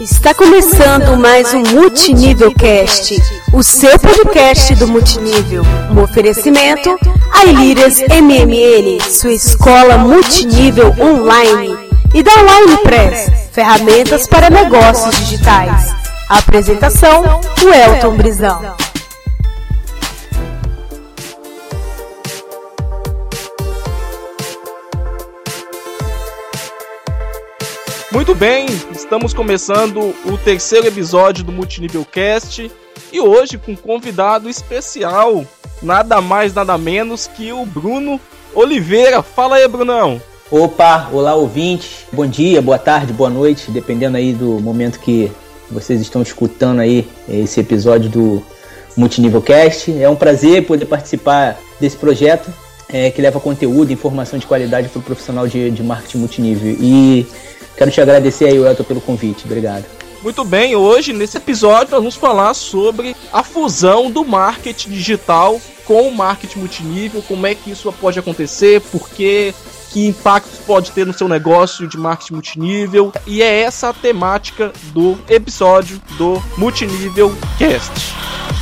Está começando mais um Multinível Cast, o seu podcast do multinível. Um oferecimento iLeaders MMN, sua escola multinível online, e da Online Press, ferramentas para negócios digitais. A apresentação, o Elton Brizão. Muito bem, estamos começando o terceiro episódio do Multinível Cast e hoje com um convidado especial, nada mais, nada menos que o Bruno Oliveira. Fala aí, Brunão. Opa, olá ouvintes, bom dia, boa tarde, boa noite, dependendo aí do momento que vocês estão escutando aí esse episódio do Multinível Cast. É um prazer poder participar desse projeto que leva conteúdo e informação de qualidade para o profissional de marketing multinível. E quero te agradecer aí, Elton, pelo convite. Obrigado. Muito bem, hoje nesse episódio nós vamos falar sobre a fusão do marketing digital com o marketing multinível, como é que isso pode acontecer, que impactos pode ter no seu negócio de marketing multinível, e é essa a temática do episódio do Multinível Cast.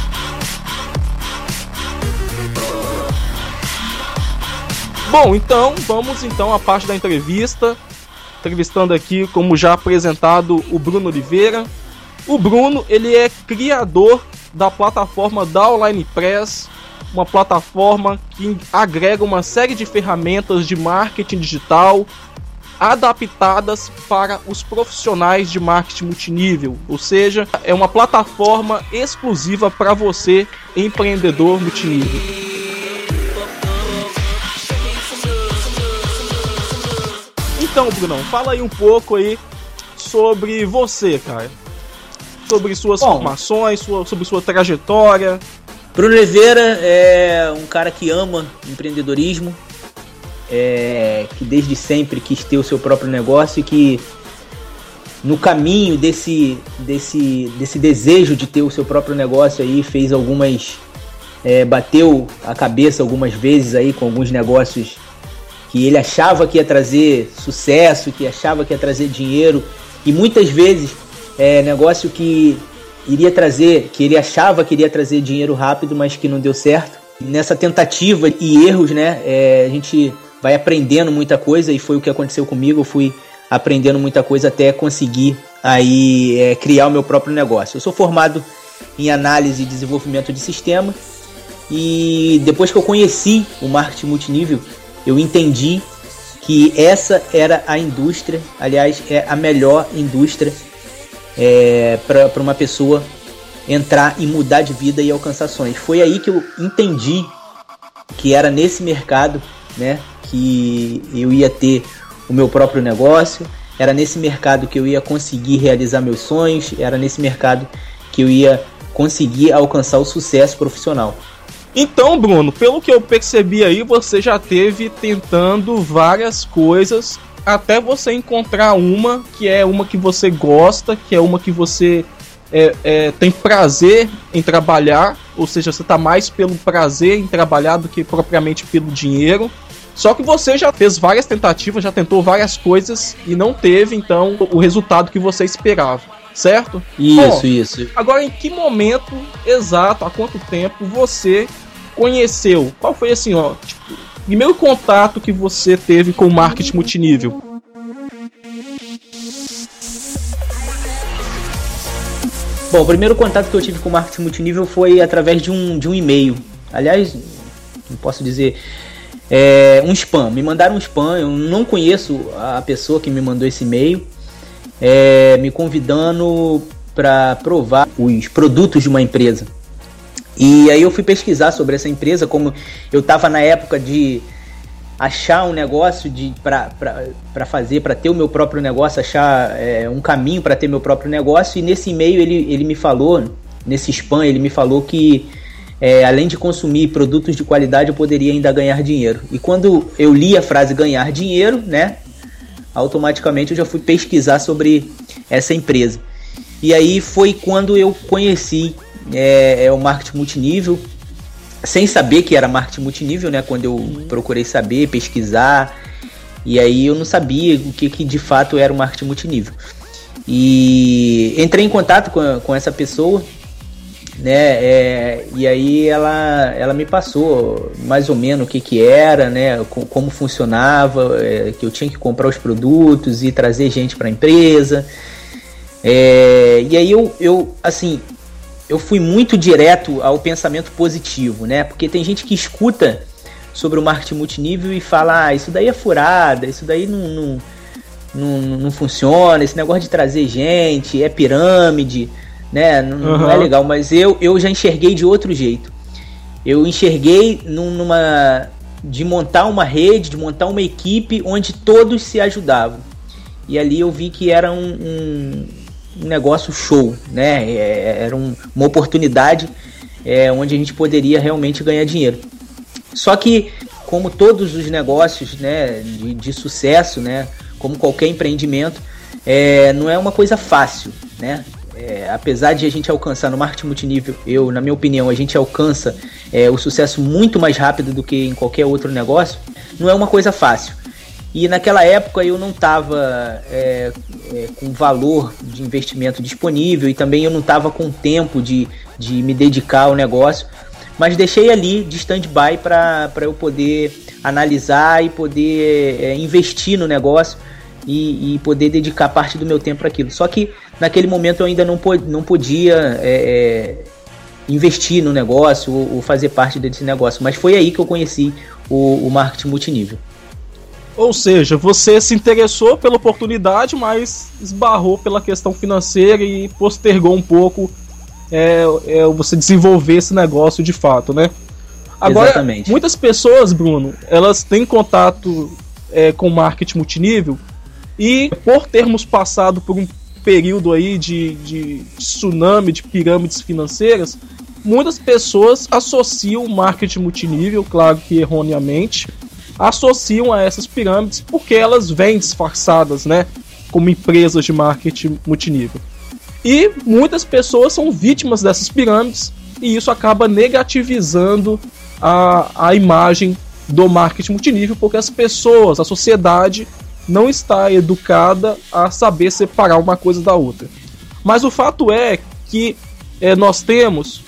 Bom, então vamos à parte da entrevista. Entrevistando aqui, como já apresentado, o Bruno Oliveira. O Bruno, ele é criador da plataforma da Online Press, uma plataforma que agrega uma série de ferramentas de marketing digital adaptadas para os profissionais de marketing multinível, ou seja, é uma plataforma exclusiva para você, empreendedor multinível. Então, Brunão, fala aí um pouco aí sobre você, cara. Sobre suas formações, sobre sua trajetória. Bruno Oliveira é um cara que ama empreendedorismo, que desde sempre quis ter o seu próprio negócio e que no caminho desse desejo de ter o seu próprio negócio aí fez bateu a cabeça algumas vezes aí com alguns negócios que ele achava que ia trazer sucesso, que achava que ia trazer dinheiro, e muitas vezes negócio que ele achava que iria trazer dinheiro rápido, mas que não deu certo. Nessa tentativa e erros, a gente vai aprendendo muita coisa, e foi o que aconteceu comigo. Eu fui aprendendo muita coisa até conseguir aí criar o meu próprio negócio. Eu sou formado em análise e desenvolvimento de sistemas, e depois que eu conheci o marketing multinível, eu entendi que essa era a indústria, aliás, é a melhor indústria para uma pessoa entrar e mudar de vida e alcançar sonhos. Foi aí que eu entendi que era nesse mercado, que eu ia ter o meu próprio negócio, era nesse mercado que eu ia conseguir realizar meus sonhos, era nesse mercado que eu ia conseguir alcançar o sucesso profissional. Então, Bruno, pelo que eu percebi aí, você já teve tentando várias coisas até você encontrar uma que você gosta, que é uma que você tem prazer em trabalhar, ou seja, você está mais pelo prazer em trabalhar do que propriamente pelo dinheiro. Só que você já fez várias tentativas, já tentou várias coisas e não teve, então, o resultado que você esperava, certo? Isso. Agora, em que momento exato, há quanto tempo você conheceu? Qual foi assim, o primeiro contato que você teve com o marketing multinível? Bom, o primeiro contato que eu tive com o marketing multinível foi através de um e-mail. Aliás, não posso dizer, um spam. Me mandaram um spam, eu não conheço a pessoa que me mandou esse e-mail, me convidando para provar os produtos de uma empresa. E aí eu fui pesquisar sobre essa empresa, como eu estava na época de achar um negócio para ter o meu próprio negócio, achar um caminho para ter meu próprio negócio. E nesse e-mail ele me falou, nesse spam, ele me falou que além de consumir produtos de qualidade, eu poderia ainda ganhar dinheiro. E quando eu li a frase ganhar dinheiro, automaticamente eu já fui pesquisar sobre essa empresa. E aí foi quando eu conheci o marketing multinível, sem saber que era marketing multinível, quando eu procurei saber, pesquisar, e aí eu não sabia o que de fato era o marketing multinível. E entrei em contato com essa pessoa, né? E aí ela me passou mais ou menos o que era, né? Como funcionava, que eu tinha que comprar os produtos e trazer gente para a empresa. E aí eu fui muito direto ao pensamento positivo, né? Porque tem gente que escuta sobre o marketing multinível e fala, isso daí é furada, isso daí não funciona, esse negócio de trazer gente, é pirâmide, né? Não é legal, mas eu já enxerguei de outro jeito. Eu enxerguei de montar uma rede, de montar uma equipe onde todos se ajudavam. E ali eu vi que era um negócio show, né? Era uma oportunidade onde a gente poderia realmente ganhar dinheiro. Só que, como todos os negócios, né, de sucesso, né, como qualquer empreendimento, não é uma coisa fácil, né? Apesar de a gente alcançar no marketing multinível, na minha opinião, a gente alcança o sucesso muito mais rápido do que em qualquer outro negócio, não é uma coisa fácil. E naquela época eu não estava com valor de investimento disponível e também eu não estava com tempo de me dedicar ao negócio, mas deixei ali de stand-by para eu poder analisar e poder investir no negócio e poder dedicar parte do meu tempo para aquilo. Só que naquele momento eu ainda não podia investir no negócio ou fazer parte desse negócio, mas foi aí que eu conheci o marketing multinível. Ou seja, você se interessou pela oportunidade, mas esbarrou pela questão financeira e postergou um pouco você desenvolver esse negócio de fato, né? Agora, exatamente. Muitas pessoas, Bruno, elas têm contato com marketing multinível e por termos passado por um período aí de tsunami, de pirâmides financeiras, muitas pessoas associam o marketing multinível, claro que erroneamente, associam a essas pirâmides porque elas vêm disfarçadas, né, como empresas de marketing multinível. E muitas pessoas são vítimas dessas pirâmides e isso acaba negativizando a imagem do marketing multinível, porque as pessoas, a sociedade, não está educada a saber separar uma coisa da outra. Mas o fato é que nós temos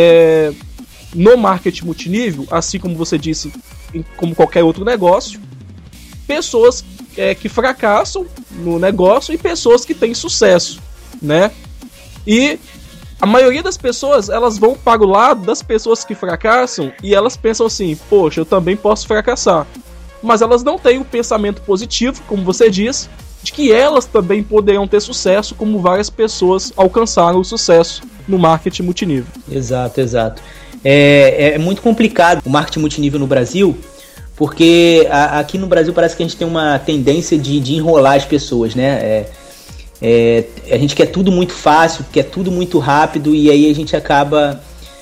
no marketing multinível, assim como você disse, como qualquer outro negócio, pessoas que fracassam no negócio e pessoas que têm sucesso, né? E a maioria das pessoas, elas vão para o lado das pessoas que fracassam e elas pensam assim, poxa, eu também posso fracassar. Mas elas não têm o pensamento positivo, como você diz, de que elas também poderão ter sucesso, como várias pessoas alcançaram o sucesso no marketing multinível. Exato. É muito complicado o marketing multinível no Brasil, porque aqui no Brasil parece que a gente tem uma tendência de enrolar as pessoas, né? A gente quer tudo muito fácil, quer tudo muito rápido, e aí a gente acaba,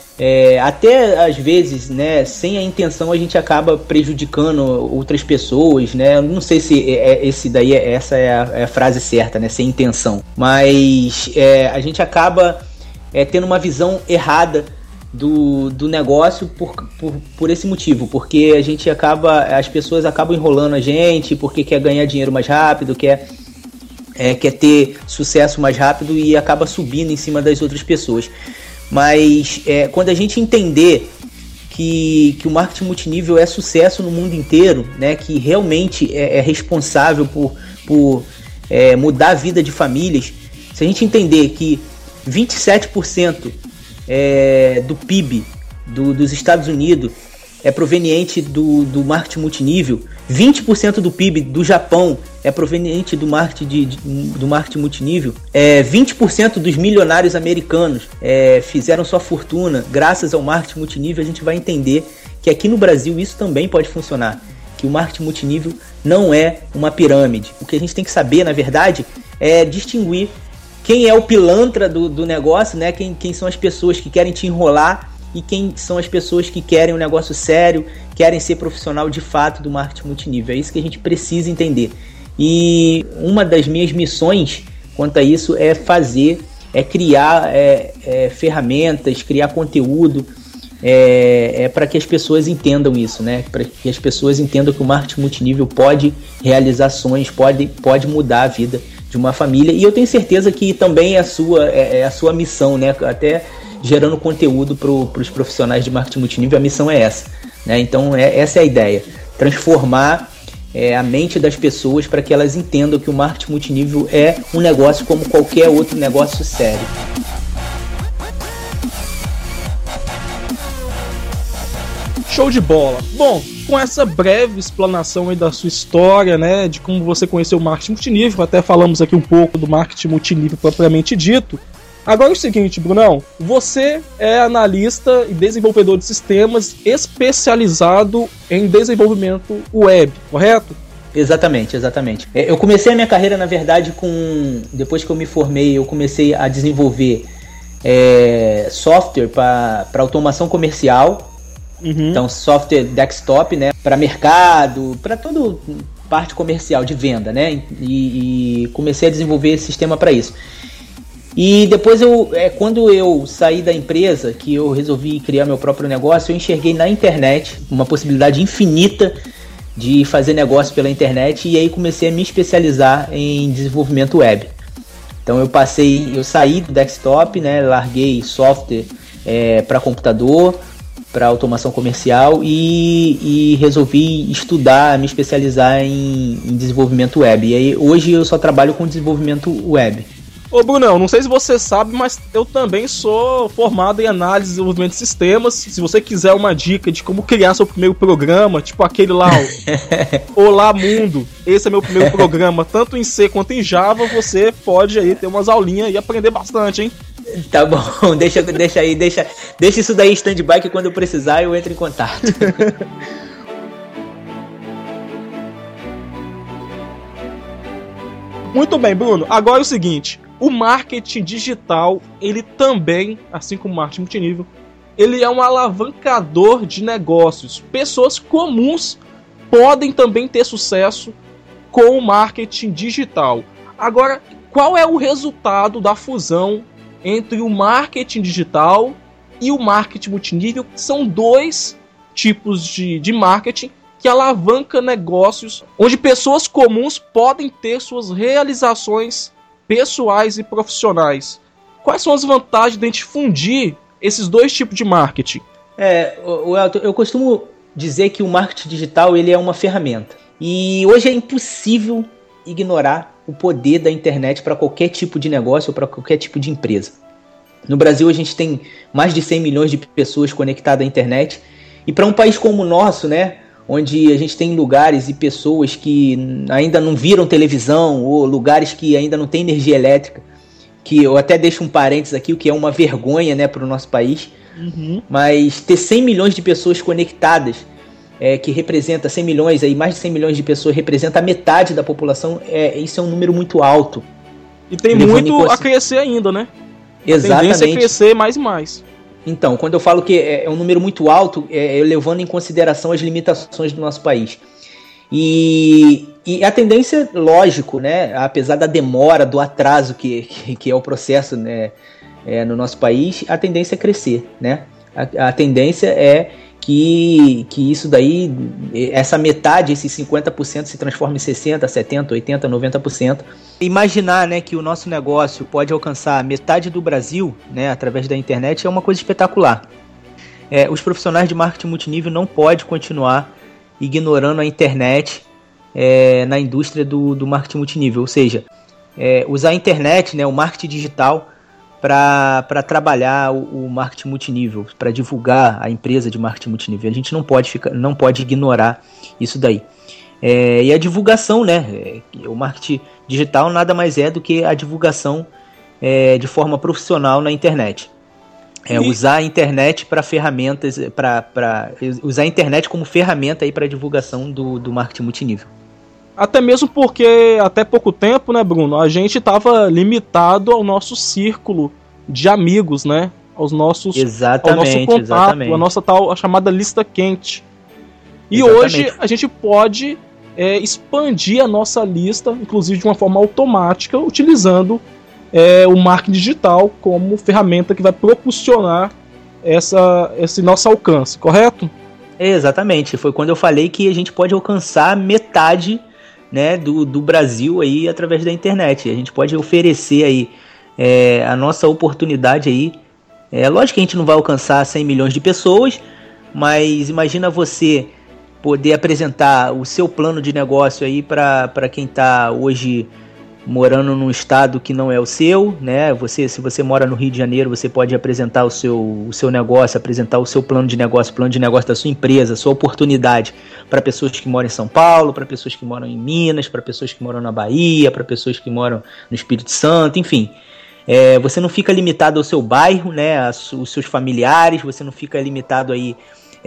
até às vezes, né, sem a intenção, a gente acaba prejudicando outras pessoas, né? Eu não sei se essa é a frase certa, né? Sem intenção, mas a gente acaba tendo uma visão errada do negócio por esse motivo, porque as pessoas acabam enrolando a gente porque quer ganhar dinheiro mais rápido, quer ter sucesso mais rápido e acaba subindo em cima das outras pessoas. Mas quando a gente entender que o marketing multinível é sucesso no mundo inteiro, né, que realmente é responsável por mudar a vida de famílias, se a gente entender que 27% do PIB dos Estados Unidos é proveniente do marketing multinível, 20% do PIB do Japão é proveniente do marketing multinível, 20% dos milionários americanos fizeram sua fortuna graças ao marketing multinível, a gente vai entender que aqui no Brasil isso também pode funcionar, que o marketing multinível não é uma pirâmide. O que a gente tem que saber, na verdade, é distinguir quem é o pilantra do negócio, né? Quem são as pessoas que querem te enrolar e quem são as pessoas que querem um negócio sério, querem ser profissional de fato do marketing multinível. É isso que a gente precisa entender. E uma das minhas missões quanto a isso é criar ferramentas, criar conteúdo para que as pessoas entendam isso, né? Para que as pessoas entendam que o marketing multinível pode realizar sonhos, pode mudar a vida uma família, e eu tenho certeza que também é a sua missão, né? Até gerando conteúdo para os profissionais de marketing multinível, a missão é essa, né? Então essa é a ideia, transformar a mente das pessoas para que elas entendam que o marketing multinível é um negócio como qualquer outro negócio sério. Show de bola! Bom, com essa breve explanação aí da sua história, né, de como você conheceu o marketing multinível, até falamos aqui um pouco do marketing multinível propriamente dito. Agora é o seguinte, Brunão, você é analista e desenvolvedor de sistemas especializado em desenvolvimento web, correto? Exatamente. Eu comecei a minha carreira, na verdade, depois que eu me formei, eu comecei a desenvolver software para automação comercial. Uhum. Então, software desktop, né, para mercado, para toda parte comercial de venda, né, e comecei a desenvolver sistema para isso. E depois quando eu saí da empresa, que eu resolvi criar meu próprio negócio, eu enxerguei na internet uma possibilidade infinita de fazer negócio pela internet, e aí comecei a me especializar em desenvolvimento web. Então eu saí do desktop, né, larguei software para computador, para automação comercial, e resolvi estudar, me especializar em desenvolvimento web. E aí hoje eu só trabalho com desenvolvimento web. Ô Brunão, não sei se você sabe, mas eu também sou formado em análise e desenvolvimento de sistemas. Se você quiser uma dica de como criar seu primeiro programa, tipo aquele lá, Olá Mundo, esse é meu primeiro programa, tanto em C quanto em Java, você pode aí ter umas aulinhas e aprender bastante, hein? Tá bom, deixa isso daí em stand-by, que quando eu precisar eu entro em contato. Muito bem, Bruno. Agora é o seguinte, o marketing digital, ele também, assim como o marketing multinível, ele é um alavancador de negócios. Pessoas comuns podem também ter sucesso com o marketing digital. Agora, qual é o resultado da fusão entre o marketing digital e o marketing multinível? São dois tipos de marketing que alavanca negócios, onde pessoas comuns podem ter suas realizações pessoais e profissionais. Quais são as vantagens de a gente fundir esses dois tipos de marketing? Elton, eu costumo dizer que o marketing digital ele é uma ferramenta. E hoje é impossível ignorar o poder da internet para qualquer tipo de negócio ou para qualquer tipo de empresa. No Brasil a gente tem mais de 100 milhões de pessoas conectadas à internet. E para um país como o nosso, né, onde a gente tem lugares e pessoas que ainda não viram televisão, ou lugares que ainda não tem energia elétrica, que eu até deixo um parênteses aqui, o que é uma vergonha, né, para o nosso país. Uhum. Mas ter 100 milhões de pessoas conectadas, que representa 100 milhões, aí mais de 100 milhões de pessoas, representa a metade da população, isso é um número muito alto. E tem muito a crescer ainda, né? Exatamente. A tendência é crescer mais e mais. Então, quando eu falo que é um número muito alto, levando em consideração as limitações do nosso país. E a tendência, lógico, né, apesar da demora, do atraso que é o processo, né, no nosso país, a tendência é crescer, né? A tendência é que isso daí, essa metade, esses 50% se transforma em 60%, 70%, 80%, 90%. Imaginar, né, que o nosso negócio pode alcançar metade do Brasil, né, através da internet é uma coisa espetacular. Os profissionais de marketing multinível não podem continuar ignorando a internet na indústria do marketing multinível, ou seja, usar a internet, né, o marketing digital, para trabalhar o marketing multinível, para divulgar a empresa de marketing multinível. A gente não pode ignorar isso daí. E a divulgação, né? O marketing digital nada mais é do que a divulgação de forma profissional na internet. Usar a internet para ferramentas, usar a internet como ferramenta para a divulgação do marketing multinível. Até mesmo porque, até pouco tempo, né, Bruno, a gente estava limitado ao nosso círculo de amigos, né? Ao nosso contato, a nossa a chamada lista quente. E exatamente. Hoje a gente pode expandir a nossa lista, inclusive de uma forma automática, utilizando o marketing digital como ferramenta que vai propulsionar esse nosso alcance, correto? Exatamente, foi quando eu falei que a gente pode alcançar metade né, do Brasil aí através da internet. A gente pode oferecer aí a nossa oportunidade aí. Lógico que a gente não vai alcançar 100 milhões de pessoas, mas imagina você poder apresentar o seu plano de negócio aí para quem está hoje morando num estado que não é o seu, né? Se você mora no Rio de Janeiro, você pode apresentar o seu negócio, apresentar o seu plano de negócio da sua empresa, sua oportunidade para pessoas que moram em São Paulo, para pessoas que moram em Minas, para pessoas que moram na Bahia, para pessoas que moram no Espírito Santo, enfim. Você não fica limitado ao seu bairro, né? Os seus familiares, você não fica limitado aí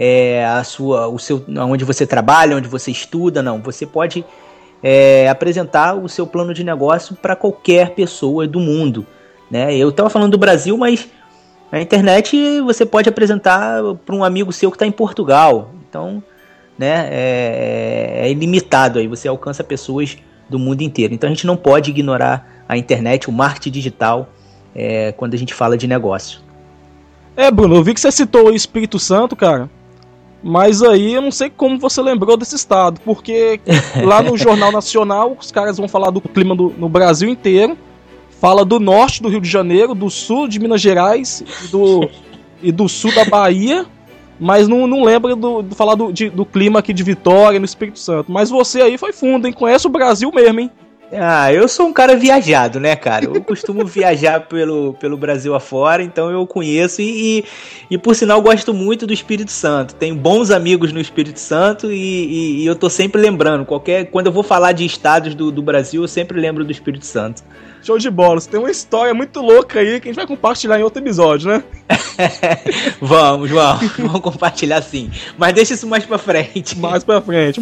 onde você trabalha, onde você estuda, não. Você pode apresentar o seu plano de negócio para qualquer pessoa do mundo, né? Eu estava falando do Brasil, mas na internet você pode apresentar para um amigo seu que está em Portugal. Então, né, é ilimitado aí, você alcança pessoas do mundo inteiro. Então a gente não pode ignorar a internet, o marketing digital, quando a gente fala de negócio. Bruno, eu vi que você citou o Espírito Santo, cara. Mas aí eu não sei como você lembrou desse estado, porque lá no Jornal Nacional os caras vão falar do clima no Brasil inteiro, fala do norte do Rio de Janeiro, do sul de Minas Gerais e do sul da Bahia, mas não lembra falar do clima aqui de Vitória, no Espírito Santo. Mas você aí foi fundo, hein? Conhece o Brasil mesmo, hein? Eu sou um cara viajado, né, cara? Eu costumo viajar pelo Brasil afora, então eu conheço e por sinal gosto muito do Espírito Santo. Tenho bons amigos no Espírito Santo e eu tô sempre lembrando. Quando eu vou falar de estados do Brasil, eu sempre lembro do Espírito Santo. Show de bola, você tem uma história muito louca aí que a gente vai compartilhar em outro episódio, né? Vamos compartilhar sim. Mas deixa isso mais pra frente. Mais pra frente.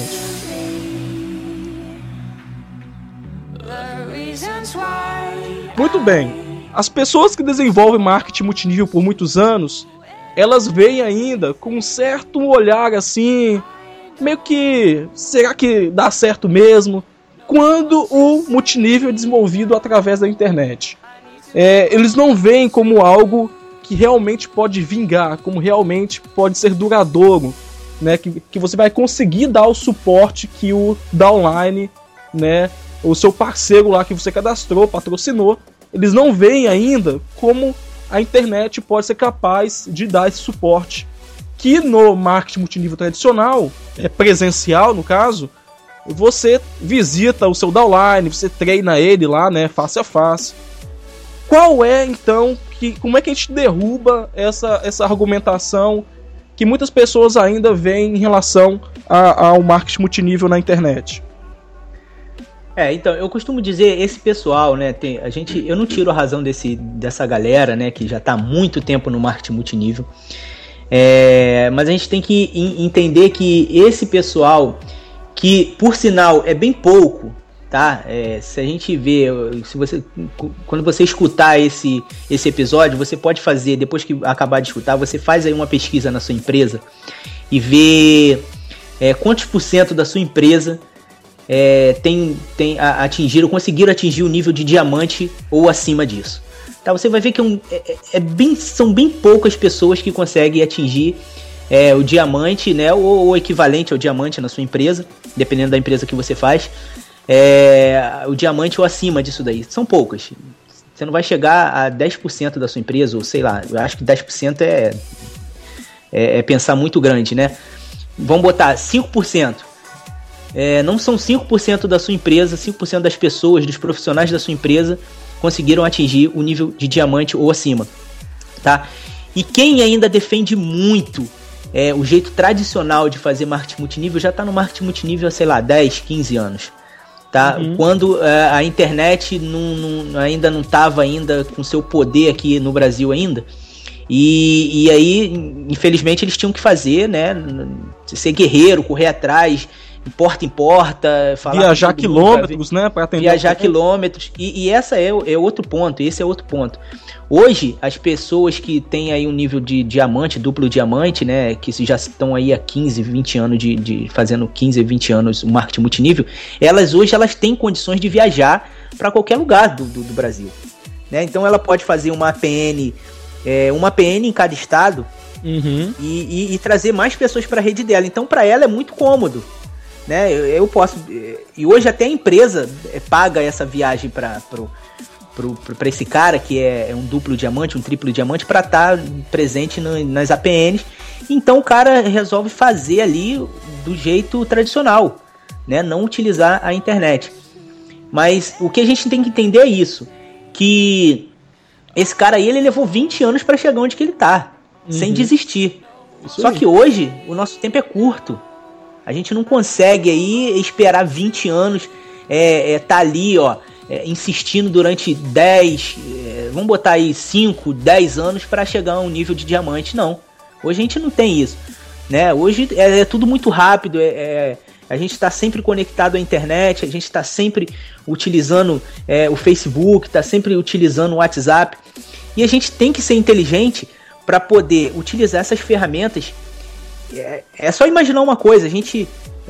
Muito bem, as pessoas que desenvolvem marketing multinível por muitos anos, elas veem ainda com um certo olhar assim, meio que, será que dá certo mesmo? Quando o multinível é desenvolvido através da internet. Eles não veem como algo que realmente pode vingar, como realmente pode ser duradouro, né? Que você vai conseguir dar o suporte que o downline, né, o seu parceiro lá que você cadastrou, patrocinou, eles não veem ainda como a internet pode ser capaz de dar esse suporte. Que no marketing multinível tradicional, presencial no caso, você visita o seu downline, você treina ele lá, né, face a face. Qual é então, como é que a gente derruba essa argumentação que muitas pessoas ainda veem em relação ao marketing multinível na internet? Então, eu costumo dizer, esse pessoal, né, eu não tiro a razão dessa galera, né, que já está há muito tempo no marketing multinível, mas a gente tem que entender que esse pessoal, que por sinal é bem pouco, tá? Se a gente vê, quando você escutar esse episódio, você pode fazer, depois que acabar de escutar, você faz aí uma pesquisa na sua empresa e vê quantos % da sua empresa conseguiram atingir o nível de diamante ou acima disso. Tá, você vai ver que são bem poucas pessoas que conseguem atingir o diamante, né, ou o equivalente ao diamante na sua empresa, dependendo da empresa que você faz, o diamante ou acima disso daí. São poucas. Você não vai chegar a 10% da sua empresa, ou sei lá, eu acho que 10% é pensar muito grande, né? Vamos botar 5%. Não são 5% da sua empresa, 5% das pessoas, dos profissionais da sua empresa conseguiram atingir o nível de diamante ou acima, tá? E quem ainda defende muito o jeito tradicional de fazer marketing multinível já está no marketing multinível há, sei lá, 10, 15 anos, tá? Quando a internet ainda não estava com seu poder aqui no Brasil ainda, e aí, infelizmente, eles tinham que fazer, né, ser guerreiro, correr atrás, porta em porta, viajar quilômetros, né, para atender. Viajar quilômetros, e esse é outro ponto. Hoje, as pessoas que têm aí um nível de diamante, duplo diamante, né, que já estão aí há 15, 20 anos fazendo 15, 20 anos o marketing multinível, elas têm condições de viajar para qualquer lugar do Brasil, né? Então ela pode fazer uma APN em cada estado, e trazer mais pessoas para a rede dela. Então para ela é muito cômodo, né? Eu posso... E hoje até a empresa paga essa viagem para esse cara, que é um duplo diamante, um triplo diamante, para estar presente nas APNs. Então o cara resolve fazer ali do jeito tradicional, né? Não utilizar a internet. Mas o que a gente tem que entender é isso, que esse cara aí, ele levou 20 anos para chegar onde que ele tá, sem desistir. Só que hoje o nosso tempo é curto. A gente não consegue aí esperar 20 anos, tá ali, ó, insistindo durante 10, vamos botar aí 5, 10 anos para chegar a um nível de diamante, não. Hoje a gente não tem isso, né? Hoje é tudo muito rápido, a gente está sempre conectado à internet, a gente está sempre utilizando o Facebook, está sempre utilizando o WhatsApp, e a gente tem que ser inteligente para poder utilizar essas ferramentas. É só imaginar uma coisa, a gente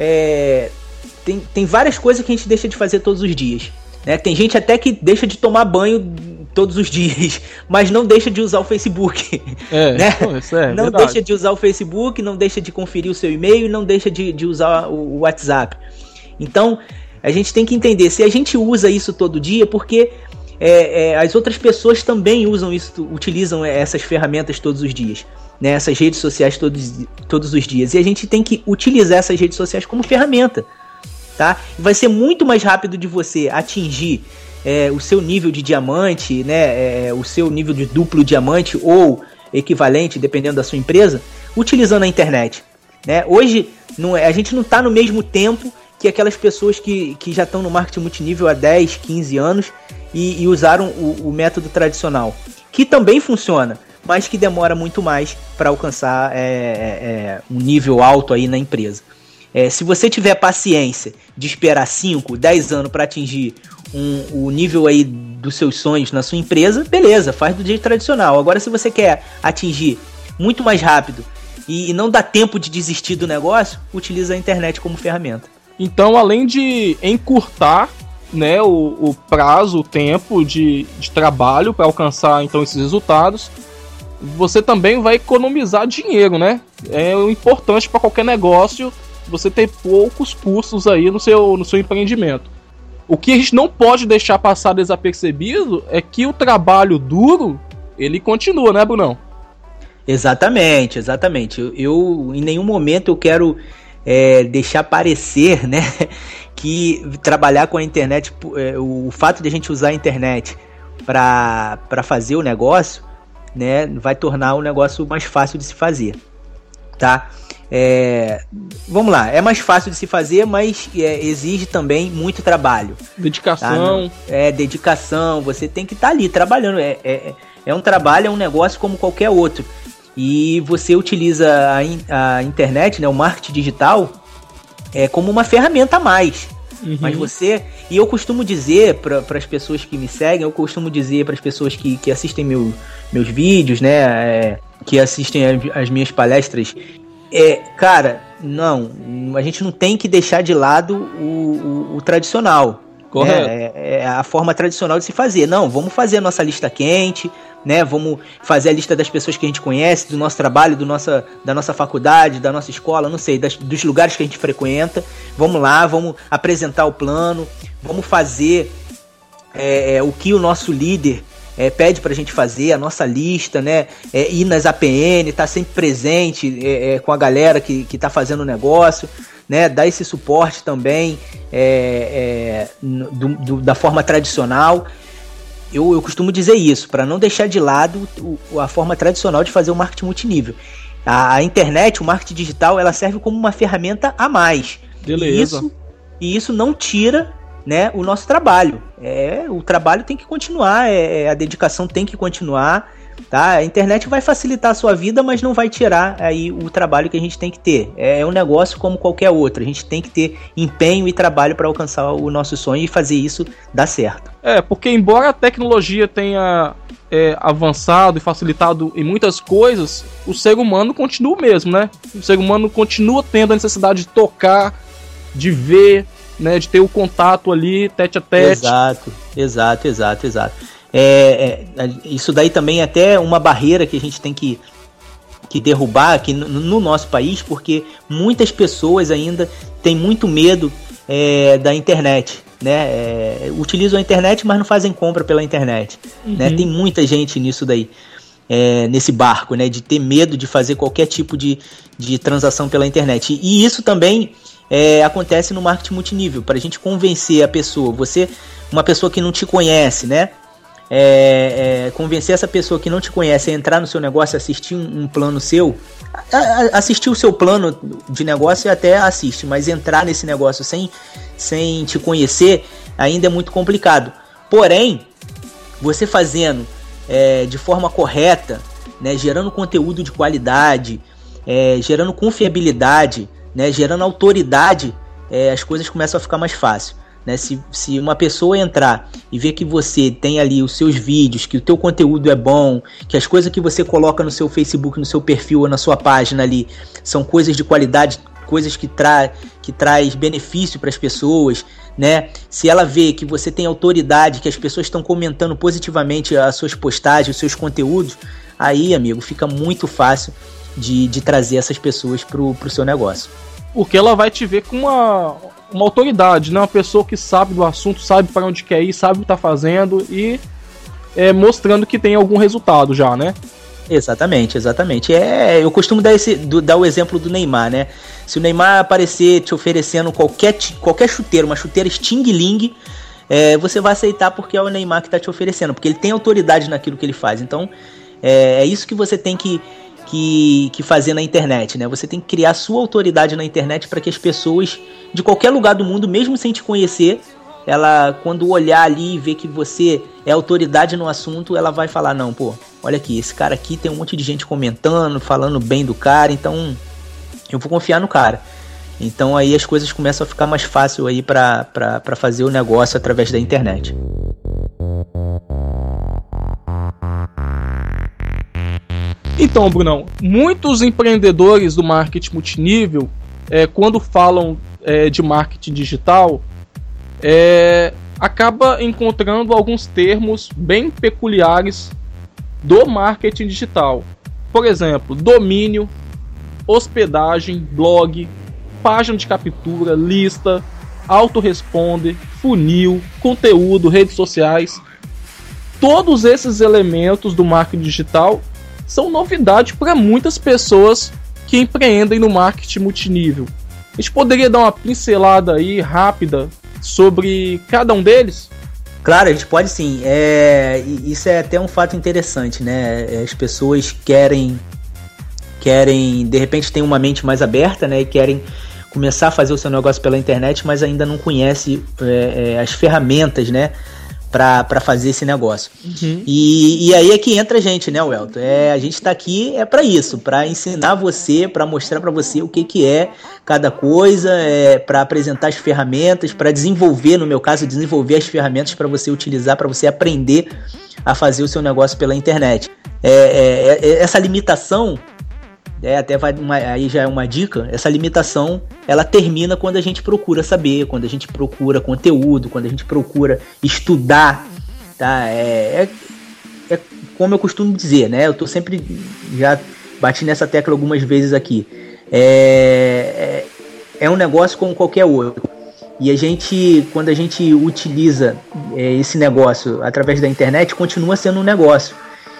tem várias coisas que a gente deixa de fazer todos os dias, né? Tem gente até que deixa de tomar banho todos os dias, mas não deixa de usar o Facebook, né? Não verdade. Deixa de usar o Facebook, não deixa de conferir o seu e-mail, não deixa de usar o WhatsApp. Então, a gente tem que entender, se a gente usa isso todo dia, porque as outras pessoas também usam isso, utilizam essas ferramentas todos os dias, né? Essas redes sociais todos os dias, e a gente tem que utilizar essas redes sociais como ferramenta, tá? Vai ser muito mais rápido de você atingir o seu nível de diamante, né? O seu nível de duplo diamante ou equivalente, dependendo da sua empresa, utilizando a internet, né? Hoje a gente não está no mesmo tempo que aquelas pessoas que já estão no marketing multinível há 10, 15 anos e usaram o método tradicional, que também funciona, mas que demora muito mais para alcançar um nível alto aí na empresa. Se você tiver paciência de esperar 5, 10 anos para atingir o nível aí dos seus sonhos na sua empresa, beleza, faz do jeito tradicional. Agora, se você quer atingir muito mais rápido e não dá tempo de desistir do negócio, utiliza a internet como ferramenta. Então, além de encurtar, né, o prazo, o tempo de trabalho para alcançar então esses resultados, você também vai economizar dinheiro, né? É o importante para qualquer negócio você ter poucos custos aí no seu empreendimento. O que a gente não pode deixar passar desapercebido é que o trabalho duro, ele continua, né, Brunão? Exatamente. Eu em nenhum momento eu quero deixar parecer, né, que trabalhar com a internet, o fato de a gente usar a internet para fazer o negócio, né, vai tornar o negócio mais fácil de se fazer, tá? Vamos lá, é mais fácil de se fazer, mas exige também muito trabalho. Dedicação. Tá? Dedicação, você tem que estar ali trabalhando. É um trabalho, é um negócio como qualquer outro. E você utiliza a internet, né, o marketing digital, como uma ferramenta a mais. Uhum. Mas e eu costumo dizer para as pessoas que me seguem, eu costumo dizer para as pessoas que assistem meus vídeos, né, que assistem as minhas palestras, cara, não, a gente não tem que deixar de lado o tradicional. Correto. É a forma tradicional de se fazer. Não, vamos fazer a nossa lista quente, né? Vamos fazer a lista das pessoas que a gente conhece, do nosso trabalho, da nossa faculdade, da nossa escola, não sei, dos lugares que a gente frequenta. Vamos lá, vamos apresentar o plano, vamos fazer o que o nosso líder pede pra gente fazer, a nossa lista, né? Ir nas APN, tá sempre presente com a galera que tá fazendo o negócio, né? Dar esse suporte também da forma tradicional. Eu costumo dizer isso, para não deixar de lado a forma tradicional de fazer o marketing multinível. A internet, o marketing digital, ela serve como uma ferramenta a mais. Beleza. E isso não tira, né, o nosso trabalho. O trabalho tem que continuar, a dedicação tem que continuar, tá? A internet vai facilitar a sua vida, mas não vai tirar aí o trabalho que a gente tem que ter. É um negócio como qualquer outro. A gente tem que ter empenho e trabalho para alcançar o nosso sonho e fazer isso dar certo. Porque embora a tecnologia tenha avançado e facilitado em muitas coisas, o ser humano continua o mesmo, né? O ser humano continua tendo a necessidade de tocar, de ver, né, de ter o contato ali, tete a tete. Exato. Isso daí também é até uma barreira que a gente tem que derrubar aqui no nosso país, porque muitas pessoas ainda têm muito medo da internet, né? Utilizam a internet, mas não fazem compra pela internet, né? Tem muita gente nisso daí, nesse barco, né? De ter medo de fazer qualquer tipo de transação pela internet. E isso também acontece no marketing multinível, para a gente convencer a pessoa, uma pessoa que não te conhece, né? Convencer essa pessoa que não te conhece a entrar no seu negócio, assistir um plano seu, assistir o seu plano de negócio até assiste, mas entrar nesse negócio sem te conhecer ainda é muito complicado. Porém, você fazendo de forma correta, né, gerando conteúdo de qualidade, gerando confiabilidade, né, gerando autoridade, as coisas começam a ficar mais fácil. Né, se uma pessoa entrar e ver que você tem ali os seus vídeos, que o teu conteúdo é bom, que as coisas que você coloca no seu Facebook, no seu perfil ou na sua página ali são coisas de qualidade, coisas que traz benefício para as pessoas, né? Se ela vê que você tem autoridade, que as pessoas estão comentando positivamente as suas postagens, os seus conteúdos, aí, amigo, fica muito fácil de trazer essas pessoas pro seu negócio. Porque ela vai te ver com uma autoridade, né? Uma pessoa que sabe do assunto, sabe para onde quer ir, sabe o que tá fazendo e mostrando que tem algum resultado já, né? Exatamente. Eu costumo dar o exemplo do Neymar, né? Se o Neymar aparecer te oferecendo qualquer chuteira, uma chuteira Sting Ling, você vai aceitar porque é o Neymar que tá te oferecendo, porque ele tem autoridade naquilo que ele faz. Então, é isso que você tem que fazer na internet, né? Você tem que criar sua autoridade na internet para que as pessoas de qualquer lugar do mundo, mesmo sem te conhecer, ela, quando olhar ali e ver que você é autoridade no assunto, ela vai falar, não, pô, olha aqui, esse cara aqui tem um monte de gente comentando, falando bem do cara, então eu vou confiar no cara. Então aí as coisas começam a ficar mais fácil aí para fazer o negócio através da internet. Então, Brunão, muitos empreendedores do marketing multinível, quando falam de marketing digital, acaba encontrando alguns termos bem peculiares do marketing digital. Por exemplo, domínio, hospedagem, blog, página de captura, lista, autoresponder, funil, conteúdo, redes sociais. Todos esses elementos do marketing digital são novidade para muitas pessoas que empreendem no marketing multinível. A gente poderia dar uma pincelada aí rápida sobre cada um deles? Claro, a gente pode sim. Isso é até um fato interessante, né? As pessoas querem, de repente, tem uma mente mais aberta, né? E querem começar a fazer o seu negócio pela internet, mas ainda não conhece as ferramentas, né? Para fazer esse negócio. Uhum. E aí é que entra a gente, né, Welton? A gente está aqui para isso, para ensinar você, para mostrar para você o que é cada coisa, para apresentar as ferramentas, para desenvolver, no meu caso, desenvolver as ferramentas para você utilizar, para você aprender a fazer o seu negócio pela internet. Essa limitação, aí já é uma dica, essa limitação ela termina quando a gente procura saber, quando a gente procura conteúdo, quando a gente procura estudar, tá? Como eu costumo dizer, né? Eu tô sempre, já bati nessa tecla algumas vezes aqui, é um negócio como qualquer outro, e quando a gente utiliza esse negócio através da internet, continua sendo um negócio.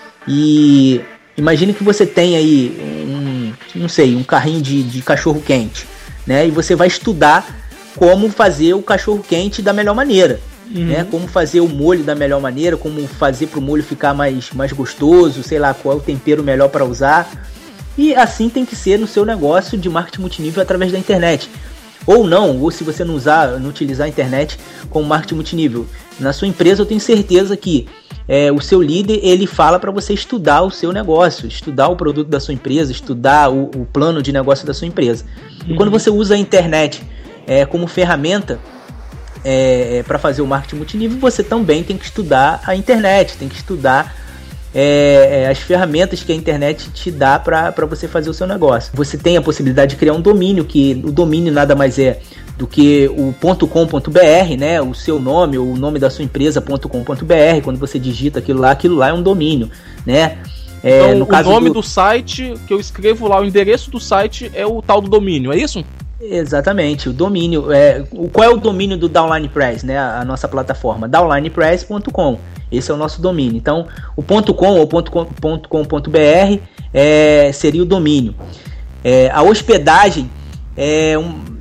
E imagine que você tem aí um carrinho de cachorro quente, né? E você vai estudar como fazer o cachorro quente da melhor maneira, né? Como fazer o molho da melhor maneira, como fazer para o molho ficar mais gostoso, sei lá, qual é o tempero melhor para usar. E assim tem que ser no seu negócio de marketing multinível através da internet. Ou se você não utilizar a internet como marketing multinível. Na sua empresa eu tenho certeza que o seu líder, ele fala para você estudar o seu negócio, estudar o produto da sua empresa, estudar o plano de negócio da sua empresa. E quando você usa a internet como ferramenta para fazer o marketing multinível, você também tem que estudar a internet, tem que estudar as ferramentas que a internet te dá para você fazer o seu negócio. Você tem a possibilidade de criar um domínio, que o domínio nada mais é do que o .com.br, né? O seu nome ou o nome da sua empresa .com.br. Quando você digita aquilo lá é um domínio, né? Então, no caso, o nome do site que eu escrevo lá, o endereço do site é o tal do domínio, é isso? Exatamente, o domínio. Qual é o domínio do Downline Press, né? A nossa plataforma, downlinepress.com. Esse é o nosso domínio. Então, o .com ou .com.br seria o domínio. A hospedagem é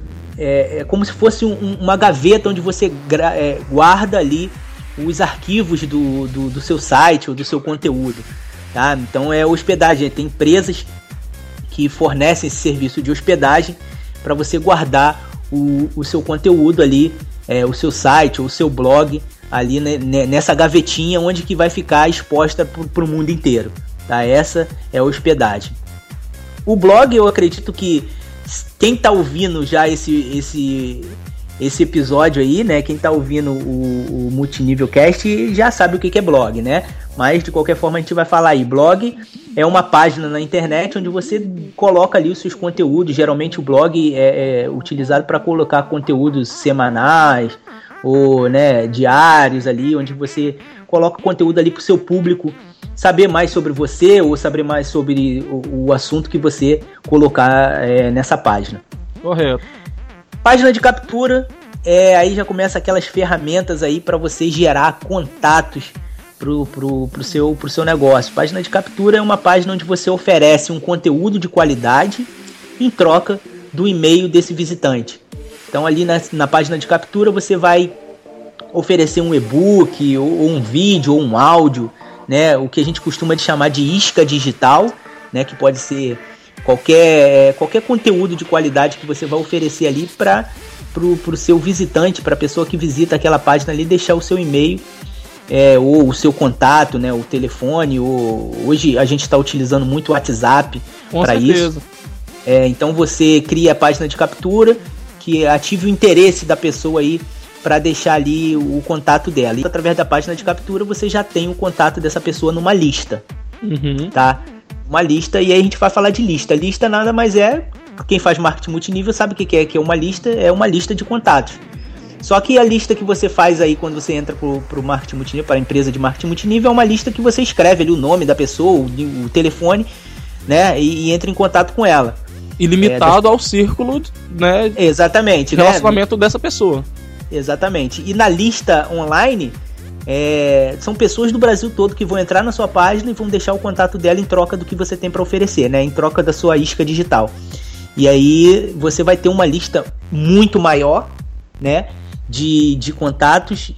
como se fosse uma gaveta onde você guarda ali os arquivos do seu site ou do seu conteúdo. Tá? Então é hospedagem, tem empresas que fornecem esse serviço de hospedagem para você guardar o seu conteúdo ali, o seu site ou o seu blog ali nessa gavetinha onde que vai ficar exposta para o mundo inteiro. Tá? Essa é a hospedagem. O blog, eu acredito que quem está ouvindo já esse episódio aí, né? Quem tá ouvindo o Multinível Cast já sabe o que é blog, né? Mas de qualquer forma a gente vai falar aí. Blog é uma página na internet onde você coloca ali os seus conteúdos. Geralmente o blog é utilizado para colocar conteúdos semanais ou, né, diários ali, onde você coloca conteúdo ali para o seu público saber mais sobre você ou saber mais sobre o assunto que você colocar nessa página. Correto. Página de captura, aí já começa aquelas ferramentas aí para você gerar contatos pro seu negócio. Página de captura é uma página onde você oferece um conteúdo de qualidade em troca do e-mail desse visitante. Então ali na página de captura você vai oferecer um e-book ou um vídeo ou um áudio, né, o que a gente costuma de chamar de isca digital, né, que pode ser qualquer conteúdo de qualidade que você vai oferecer ali para o seu visitante, para a pessoa que visita aquela página ali, deixar o seu e-mail ou o seu contato, né, o telefone. Hoje a gente está utilizando muito o WhatsApp para isso. Então você cria a página de captura que ative o interesse da pessoa aí para deixar ali o contato dela. E através da página de captura você já tem o contato dessa pessoa numa lista. Tá? Uma lista, e aí a gente vai falar de lista. Lista nada mais quem faz marketing multinível sabe o que é uma lista de contatos. Só que a lista que você faz aí quando você entra pro marketing multinível, para a empresa de marketing multinível, é uma lista que você escreve ali o nome da pessoa, o telefone, né, e entra em contato com ela. Ilimitado ao círculo, né? Exatamente. Relacionamento dessa pessoa. Exatamente. E na lista online, são pessoas do Brasil todo que vão entrar na sua página e vão deixar o contato dela em troca do que você tem para oferecer, né? Em troca da sua isca digital. E aí você vai ter uma lista muito maior, né, de contatos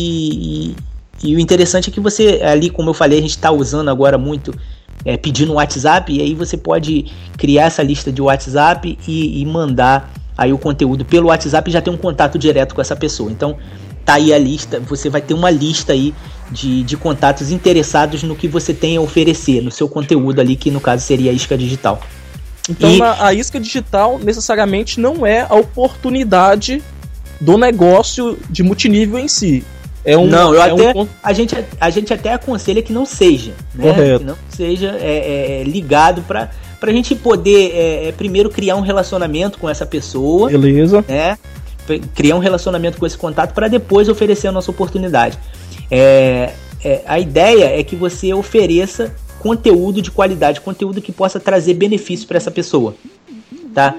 e o interessante é que você, ali como eu falei, a gente está usando agora muito pedindo um WhatsApp, e aí você pode criar essa lista de WhatsApp e mandar aí o conteúdo pelo WhatsApp e já ter um contato direto com essa pessoa. Então tá aí a lista, você vai ter uma lista aí de contatos interessados no que você tem a oferecer, no seu conteúdo ali, que no caso seria a isca digital. Então a isca digital necessariamente não é a oportunidade do negócio de multinível em si. A gente até aconselha que não seja, né? Correto. Que não seja ligado para a gente poder primeiro criar um relacionamento com essa pessoa. Beleza. Né? Criar um relacionamento com esse contato para depois oferecer a nossa oportunidade. A ideia é que você ofereça conteúdo de qualidade, conteúdo que possa trazer benefício para essa pessoa. Tá?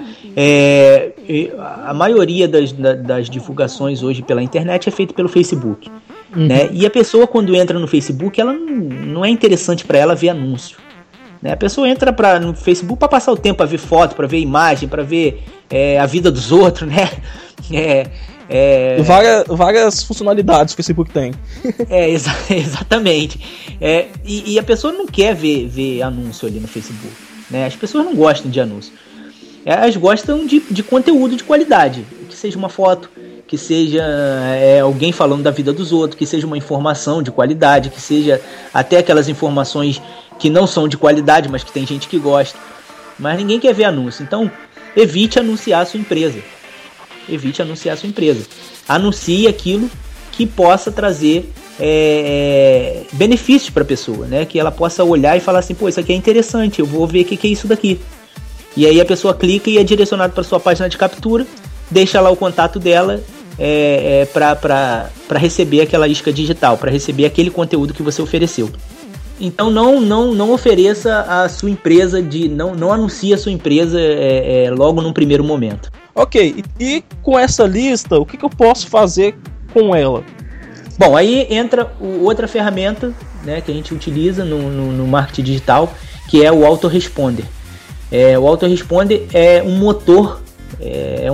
A maioria das divulgações hoje pela internet é feita pelo Facebook. Né? E a pessoa, quando entra no Facebook, ela não é interessante para ela ver anúncio. Né? A pessoa entra no Facebook para passar o tempo, para ver foto, para ver imagem, para ver a vida dos outros, né? Várias funcionalidades que o Facebook tem. Exatamente. E a pessoa não quer ver anúncio ali no Facebook. Né? As pessoas não gostam de anúncio. Elas gostam de conteúdo de qualidade. Que seja uma foto, que seja alguém falando da vida dos outros, que seja uma informação de qualidade, que seja até aquelas informações que não são de qualidade, mas que tem gente que gosta. Mas ninguém quer ver anúncio. Então, evite anunciar a sua empresa. Anuncie aquilo que possa trazer benefícios para a pessoa, né? Que ela possa olhar e falar assim, pô, isso aqui é interessante, eu vou ver o que é isso daqui. E aí a pessoa clica e é direcionado para sua página de captura, deixa lá o contato dela para receber aquela isca digital, para receber aquele conteúdo que você ofereceu. Então não ofereça a sua empresa, não anuncie a sua empresa logo num primeiro momento. Ok, e com essa lista, o que eu posso fazer com ela? Bom, aí entra outra ferramenta, né, que a gente utiliza no marketing digital, que é o autoresponder. O autoresponder é um motor, é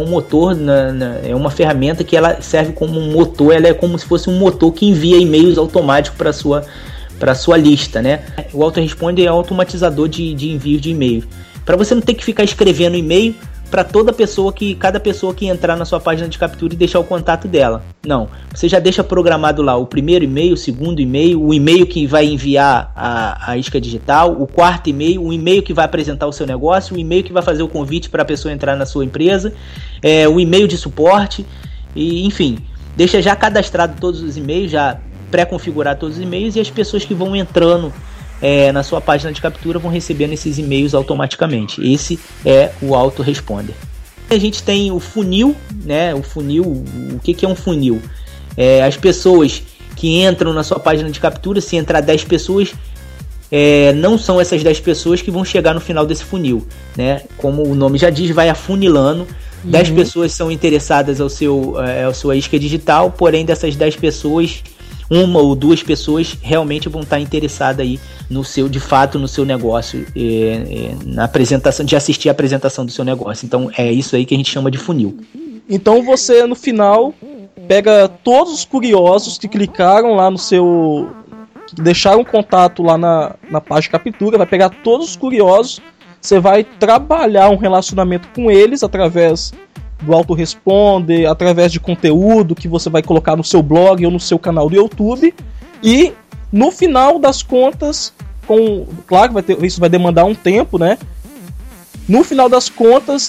uma ferramenta que ela serve como um motor, ela é como se fosse um motor que envia e-mails automáticos para a sua lista, né? O autoresponder é automatizador de envio de e-mail. Para você não ter que ficar escrevendo e-mail para cada pessoa que entrar na sua página de captura e deixar o contato dela. Não, você já deixa programado lá o primeiro e-mail, o segundo e-mail, o e-mail que vai enviar a isca digital, o quarto e-mail, o e-mail que vai apresentar o seu negócio, o e-mail que vai fazer o convite para a pessoa entrar na sua empresa, o e-mail de suporte, e enfim, deixa já cadastrado todos os e-mails, já pré-configurar todos os e-mails, e as pessoas que vão entrando na sua página de captura vão recebendo esses e-mails automaticamente. Esse é o autoresponder. A gente tem o funil, né? O que é um funil? As pessoas que entram na sua página de captura, se entrar 10 pessoas, não são essas 10 pessoas que vão chegar no final desse funil, né? Como o nome já diz, vai afunilando. 10 pessoas são interessadas à sua isca digital, porém dessas 10 pessoas, uma ou duas pessoas realmente vão estar interessadas aí no seu negócio, na apresentação, de assistir a apresentação do seu negócio. Então é isso aí que a gente chama de funil. Então você no final pega todos os curiosos que clicaram lá que deixaram contato lá na página de captura, vai pegar todos os curiosos, você vai trabalhar um relacionamento com eles através do autoresponder, através de conteúdo que você vai colocar no seu blog ou no seu canal do YouTube, e no final das contas, claro que isso vai demandar um tempo, né? No final das contas,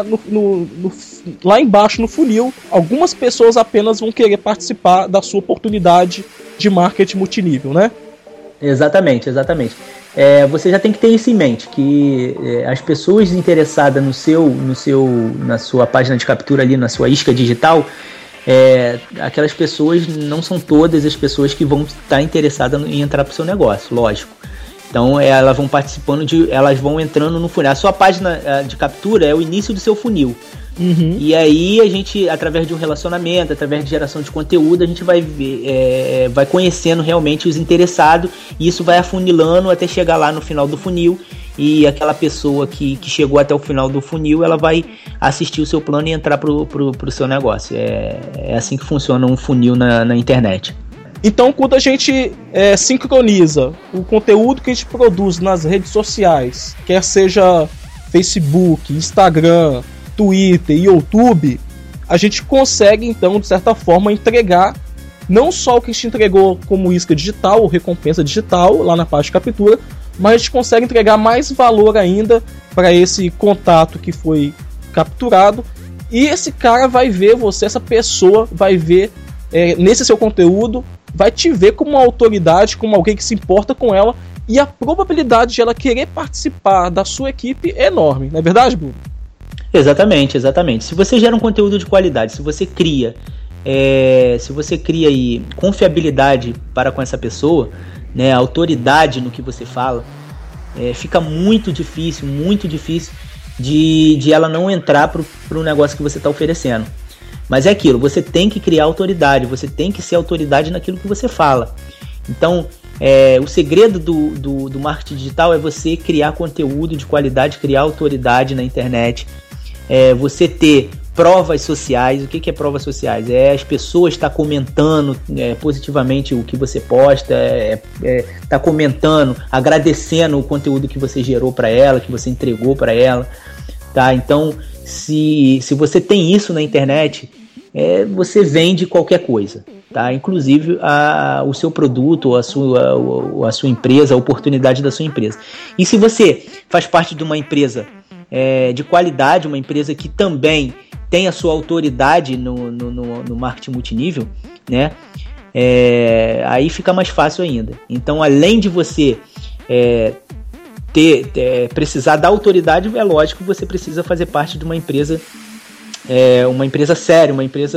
lá embaixo no funil, algumas pessoas apenas vão querer participar da sua oportunidade de marketing multinível, né? Exatamente. Você já tem que ter isso em mente, que as pessoas interessadas na sua página de captura ali, na sua isca digital, aquelas pessoas não são todas as pessoas que vão estar interessadas em entrar para o seu negócio, lógico. Então elas vão elas vão entrando no funil. A sua página de captura é o início do seu funil. E aí a gente, através de um relacionamento, através de geração de conteúdo, a gente vai conhecendo realmente os interessados, e isso vai afunilando até chegar lá no final do funil, e aquela pessoa que chegou até o final do funil, ela vai assistir o seu plano e entrar pro seu negócio. É assim que funciona um funil na internet. Então, quando a gente sincroniza o conteúdo que a gente produz nas redes sociais, quer seja Facebook, Instagram, Twitter e YouTube, a gente consegue, então, de certa forma, entregar não só o que a gente entregou como isca digital ou recompensa digital lá na página de captura, mas a gente consegue entregar mais valor ainda para esse contato que foi capturado, e esse cara vai ver você, essa pessoa vai ver nesse seu conteúdo, vai te ver como uma autoridade, como alguém que se importa com ela, e a probabilidade de ela querer participar da sua equipe é enorme, não é verdade, Bruno? Exatamente. Se você gera um conteúdo de qualidade, se você cria aí confiabilidade para com essa pessoa, né, autoridade no que você fala, fica muito difícil de ela não entrar para o negócio que você está oferecendo. Mas é aquilo, você tem que criar autoridade, você tem que ser autoridade naquilo que você fala. Então, o segredo do marketing digital é você criar conteúdo de qualidade, criar autoridade na internet, você ter provas sociais. O que é provas sociais? As pessoas estar comentando positivamente o que você posta, tá comentando, agradecendo o conteúdo que você gerou para ela, que você entregou para ela, tá? Então, se você tem isso na internet, você vende qualquer coisa, tá? Inclusive o seu produto, a sua empresa, a oportunidade da sua empresa. E se você faz parte de uma empresa de qualidade, uma empresa que também tem a sua autoridade no marketing multinível, né? Aí fica mais fácil ainda. Então, além de você precisar da autoridade, é lógico que você precisa fazer parte de uma empresa séria, uma empresa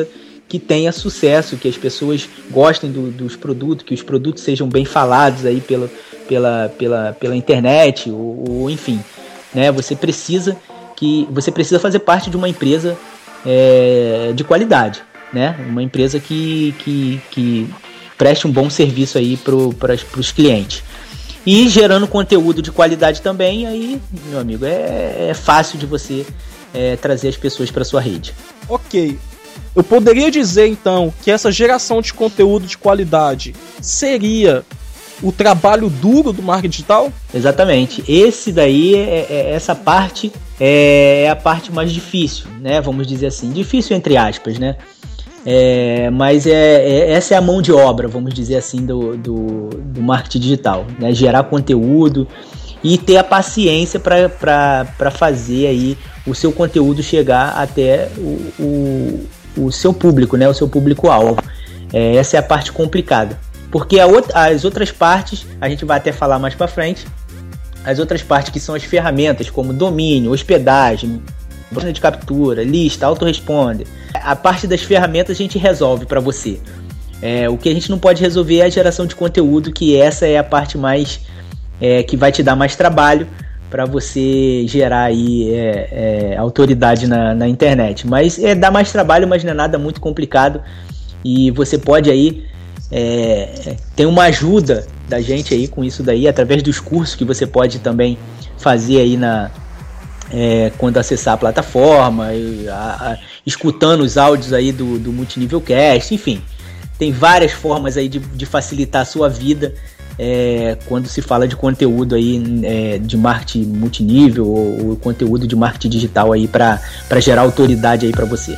que tenha sucesso, que as pessoas gostem dos produtos, que os produtos sejam bem falados aí pela internet, ou enfim, né? Você precisa fazer parte de uma empresa de qualidade, né? Uma empresa que preste um bom serviço aí para os clientes. E gerando conteúdo de qualidade também, aí, meu amigo, é fácil de você trazer as pessoas para sua rede. Ok. Eu poderia dizer, então, que essa geração de conteúdo de qualidade seria o trabalho duro do marketing digital? Exatamente. Esse daí, essa parte é a parte mais difícil, né? Vamos dizer assim. Difícil entre aspas, né? Mas essa é a mão de obra, vamos dizer assim, do marketing digital, né? Gerar conteúdo e ter a paciência para fazer aí o seu conteúdo chegar até o seu público, né? O seu público-alvo. Essa é a parte complicada, porque as outras partes, a gente vai até falar mais para frente, as outras partes que são as ferramentas como domínio, hospedagem, página de captura, lista, autoresponder, a parte das ferramentas a gente resolve para você. O que a gente não pode resolver é a geração de conteúdo, que essa é a parte mais que vai te dar mais trabalho para você gerar aí autoridade na internet. Mas dá mais trabalho, mas não é nada muito complicado, e você pode aí ter uma ajuda da gente aí com isso daí, através dos cursos que você pode também fazer aí quando acessar a plataforma, escutando os áudios aí do Multinível Cast, enfim, tem várias formas aí de facilitar a sua vida quando se fala de conteúdo aí de marketing multinível ou conteúdo de marketing digital aí para gerar autoridade aí para você.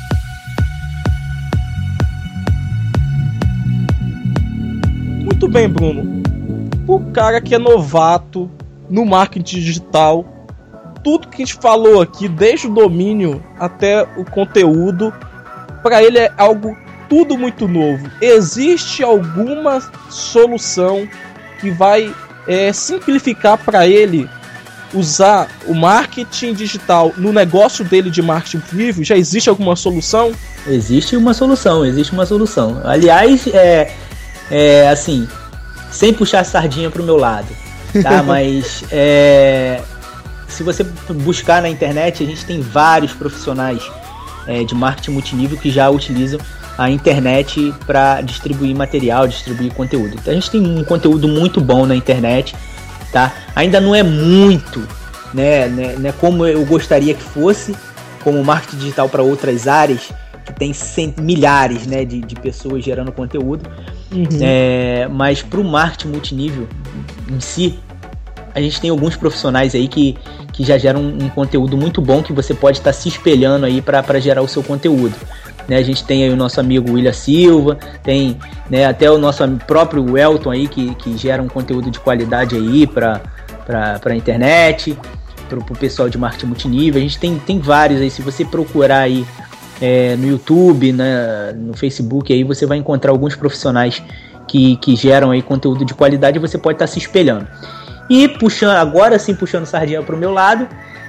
Muito bem, Bruno. O cara que é novato no marketing digital, tudo que a gente falou aqui, desde o domínio até o conteúdo, para ele é algo tudo muito novo. Existe alguma solução que vai simplificar para ele usar o marketing digital no negócio dele de marketing multinível? Já existe alguma solução? Existe uma solução. Aliás, assim, sem puxar a sardinha pro meu lado, tá? Mas se você buscar na internet, a gente tem vários profissionais de marketing multinível que já utilizam a internet para distribuir material, distribuir conteúdo. Então, a gente tem um conteúdo muito bom na internet, tá? Ainda não é muito, né, como eu gostaria que fosse, como marketing digital para outras áreas, que tem milhares, né, de pessoas gerando conteúdo. Uhum. Mas para o marketing multinível em si, a gente tem alguns profissionais aí que já geram um conteúdo muito bom, que você pode estar se espelhando aí para gerar o seu conteúdo. Né, a gente tem aí o nosso amigo William Silva, tem, né, até o nosso próprio Elton aí, que gera um conteúdo de qualidade aí para a internet, para o pessoal de marketing multinível. A gente tem vários aí, se você procurar aí no YouTube, no Facebook, aí você vai encontrar alguns profissionais que geram aí conteúdo de qualidade, e você pode estar se espelhando. E agora sim puxando sardinha para o meu lado,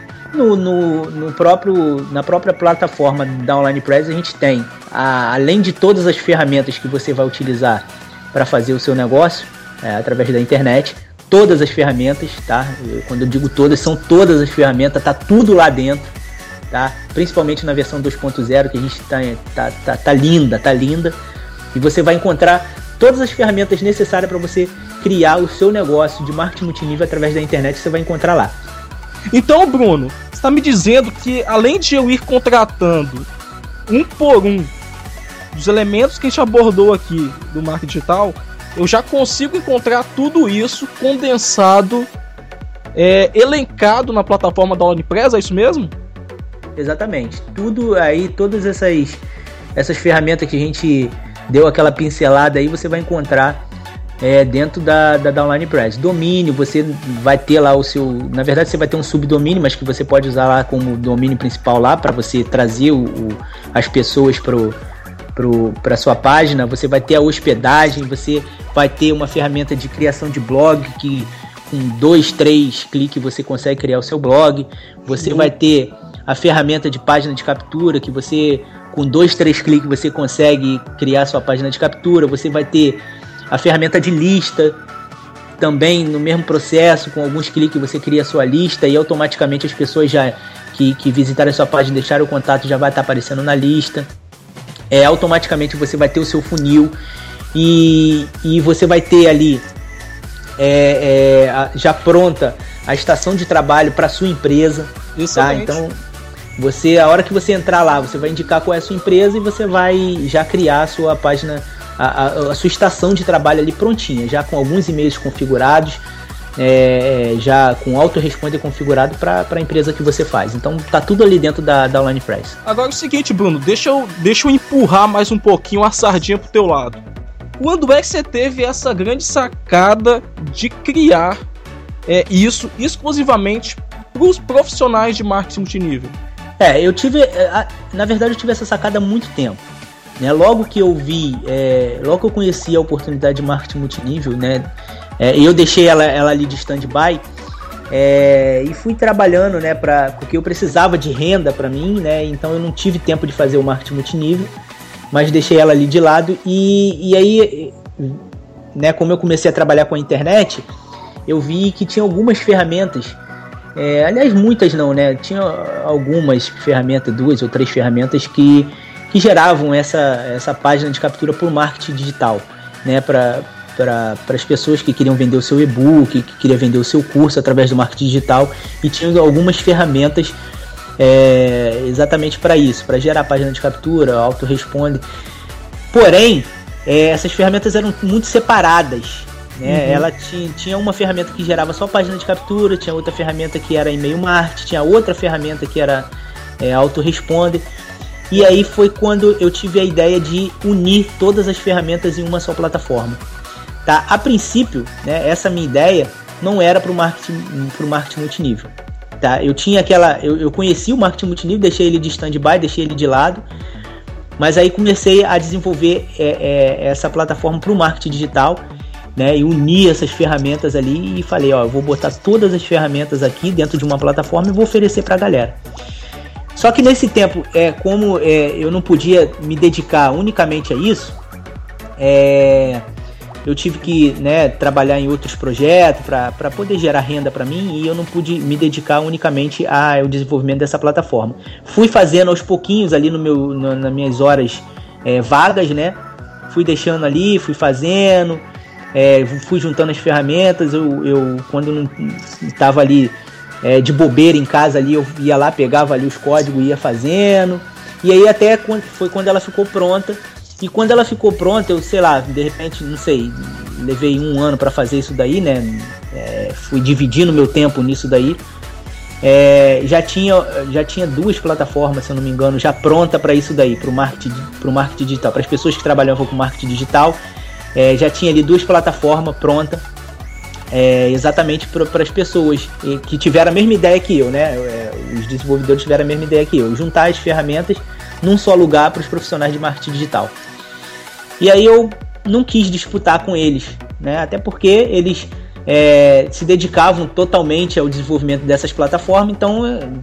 na própria plataforma da Online Press, a gente tem, além de todas as ferramentas que você vai utilizar para fazer o seu negócio através da internet, todas as ferramentas, tá? Quando eu digo todas, são todas as ferramentas, tá tudo lá dentro, tá? Principalmente na versão 2.0, que a gente tá linda, e você vai encontrar todas as ferramentas necessárias para você criar o seu negócio de marketing multinível através da internet, você vai encontrar lá. Então, Bruno, você está me dizendo que, além de eu ir contratando um por um dos elementos que a gente abordou aqui do marketing digital, eu já consigo encontrar tudo isso condensado, elencado na plataforma da OnlyPress, é isso mesmo? Exatamente. Tudo aí, todas essas ferramentas que a gente deu aquela pincelada aí, você vai encontrar dentro da Online Press. Domínio, você vai ter lá o seu... Na verdade, você vai ter um subdomínio, mas que você pode usar lá como domínio principal lá, para você trazer as pessoas para sua página. Você vai ter a hospedagem, você vai ter uma ferramenta de criação de blog, que com 2, 3 cliques você consegue criar o seu blog. Você vai ter a ferramenta de página de captura, que você com 2, 3 cliques você consegue criar sua página de captura. Você vai ter a ferramenta de lista, também no mesmo processo, com alguns cliques você cria a sua lista e automaticamente as pessoas já que visitarem a sua página e deixarem o contato já vai estar aparecendo na lista. Automaticamente você vai ter o seu funil e você vai ter ali já pronta a estação de trabalho para sua empresa. Tá? Então a hora que você entrar lá, você vai indicar qual é a sua empresa e você vai já criar a sua página, a sua estação de trabalho ali prontinha, já com alguns e-mails configurados, já com autoresponder configurado para a empresa que você faz. Então tá tudo ali dentro da Online Press. Agora é o seguinte, Bruno, deixa eu empurrar mais um pouquinho a sardinha pro teu lado. Quando é que você teve essa grande sacada de criar isso exclusivamente para os profissionais de marketing multinível? Na verdade eu tive essa sacada há muito tempo, né? Logo que eu conheci a oportunidade de marketing multinível, né? Eu deixei ela ali de stand-by e fui trabalhando, né? Porque eu precisava de renda para mim, né? Então eu não tive tempo de fazer o marketing multinível, mas deixei ela ali de lado e aí, né? Como eu comecei a trabalhar com a internet, eu vi que tinha algumas ferramentas. Aliás, muitas não, né? Tinha algumas ferramentas, 2 ou 3 ferramentas que geravam essa página de captura por marketing digital, né? Para as pessoas que queriam vender o seu e-book, que queriam vender o seu curso através do marketing digital, e tinha algumas ferramentas exatamente para isso, para gerar página de captura, autorresponde. Porém, essas ferramentas eram muito separadas. Né? Ela tinha uma ferramenta que gerava só página de captura, tinha outra ferramenta que era e-mail marketing, tinha outra ferramenta que era autoresponder. E aí foi quando eu tive a ideia de unir todas as ferramentas em uma só plataforma. Tá? A princípio, né, essa minha ideia não era para o marketing multinível. Tá? Eu conheci o marketing multinível, deixei ele de stand-by, deixei ele de lado, mas aí comecei a desenvolver essa plataforma para o marketing digital. Né, e unir essas ferramentas ali e falei, eu vou botar todas as ferramentas aqui dentro de uma plataforma e vou oferecer para a galera. Só que nesse tempo, como eu não podia me dedicar unicamente a isso, eu tive que, né, trabalhar em outros projetos para poder gerar renda para mim e eu não pude me dedicar unicamente ao desenvolvimento dessa plataforma. Fui fazendo aos pouquinhos ali nas minhas horas vagas, né? Fui deixando ali, fui fazendo... fui juntando as ferramentas. Eu quando não estava ali de bobeira em casa ali, eu ia lá, pegava ali os códigos e ia fazendo. E aí até foi quando ela ficou pronta. E quando ela ficou pronta, eu sei lá, de repente, não sei, levei 1 ano para fazer isso daí, né? Fui dividindo meu tempo nisso daí. Já tinha 2 plataformas, se eu não me engano, já pronta para isso daí, para o marketing digital, para as pessoas que trabalhavam com marketing digital. Já tinha ali 2 plataformas prontas, exatamente para as pessoas que tiveram a mesma ideia que eu, né? Os desenvolvedores tiveram a mesma ideia que eu, juntar as ferramentas num só lugar para os profissionais de marketing digital. E aí eu não quis disputar com eles, né? Até porque eles se dedicavam totalmente ao desenvolvimento dessas plataformas, então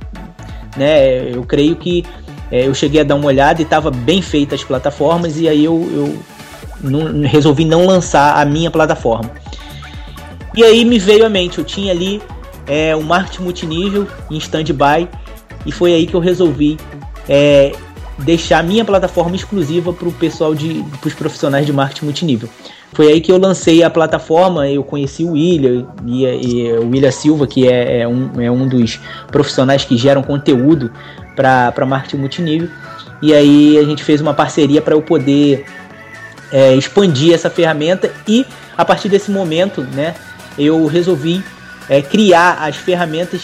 né, eu creio que eu cheguei a dar uma olhada e estava bem feita as plataformas, e aí eu resolvi não lançar a minha plataforma. E aí me veio à mente, eu tinha ali o marketing multinível em stand-by, e foi aí que eu resolvi deixar a minha plataforma exclusiva para o pessoal, para os profissionais de marketing multinível. Foi aí que eu lancei a plataforma. Eu conheci o William e o William Silva, que é um dos profissionais que geram conteúdo para marketing multinível, e aí a gente fez uma parceria para eu poder expandir essa ferramenta, e a partir desse momento, né, eu resolvi criar as ferramentas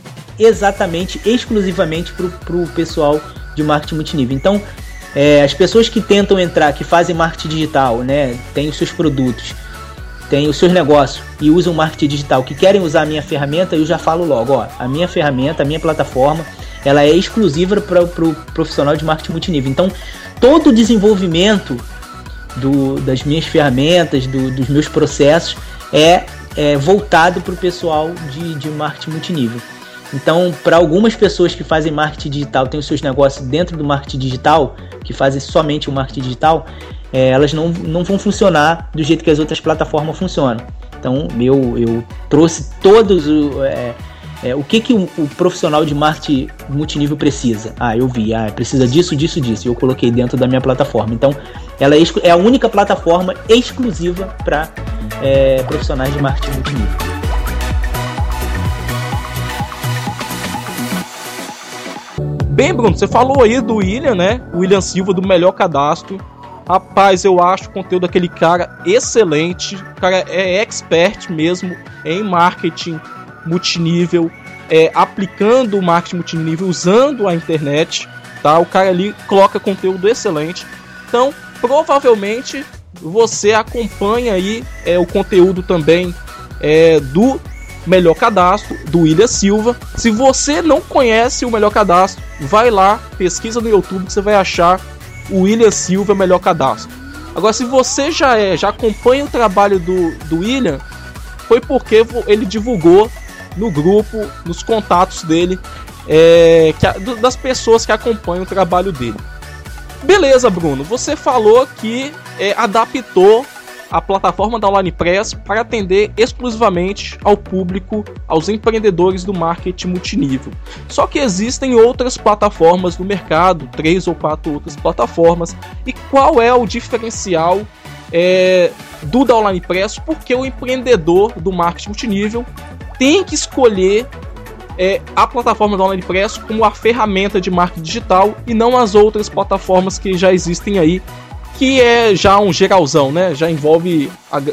exclusivamente para o pessoal de marketing multinível. Então, as pessoas que tentam entrar, que fazem marketing digital, né, tem os seus produtos, tem os seus negócios e usam marketing digital, que querem usar a minha ferramenta, eu já falo logo, a minha ferramenta, a minha plataforma, ela é exclusiva para o profissional de marketing multinível. Então, todo o desenvolvimento das minhas ferramentas, dos meus processos, é voltado para o pessoal de marketing multinível. Então, para algumas pessoas que fazem marketing digital, têm os seus negócios dentro do marketing digital, que fazem somente o marketing digital, elas não vão funcionar do jeito que as outras plataformas funcionam. Então, eu trouxe todos o que o profissional de marketing multinível precisa. Eu vi, precisa disso, disso, disso, e eu coloquei dentro da minha plataforma. Então, ela é a única plataforma exclusiva para profissionais de marketing multinível. Bem, Bruno, você falou aí do William, né? O William Silva, do Melhor Cadastro. Rapaz, eu acho o conteúdo daquele cara excelente. O cara é expert mesmo em marketing multinível, aplicando o marketing multinível, usando a internet, tá? O cara ali coloca conteúdo excelente. Então, provavelmente, você acompanha aí o conteúdo também do Melhor Cadastro, do William Silva. Se você não conhece o Melhor Cadastro, vai lá, pesquisa no YouTube que você vai achar o William Silva Melhor Cadastro. Agora, se você já acompanha o trabalho do William, foi porque ele divulgou no grupo, nos contatos dele, das pessoas que acompanham o trabalho dele. Beleza, Bruno, você falou que adaptou a plataforma da Online Press para atender exclusivamente ao público, aos empreendedores do marketing multinível. Só que existem outras plataformas no mercado, 3 ou 4 outras plataformas. E qual é o diferencial do da Online Press? Porque o empreendedor do marketing multinível tem que escolher a plataforma da Online Press como a ferramenta de marketing digital e não as outras plataformas que já existem aí, que é já um geralzão, né? Já envolve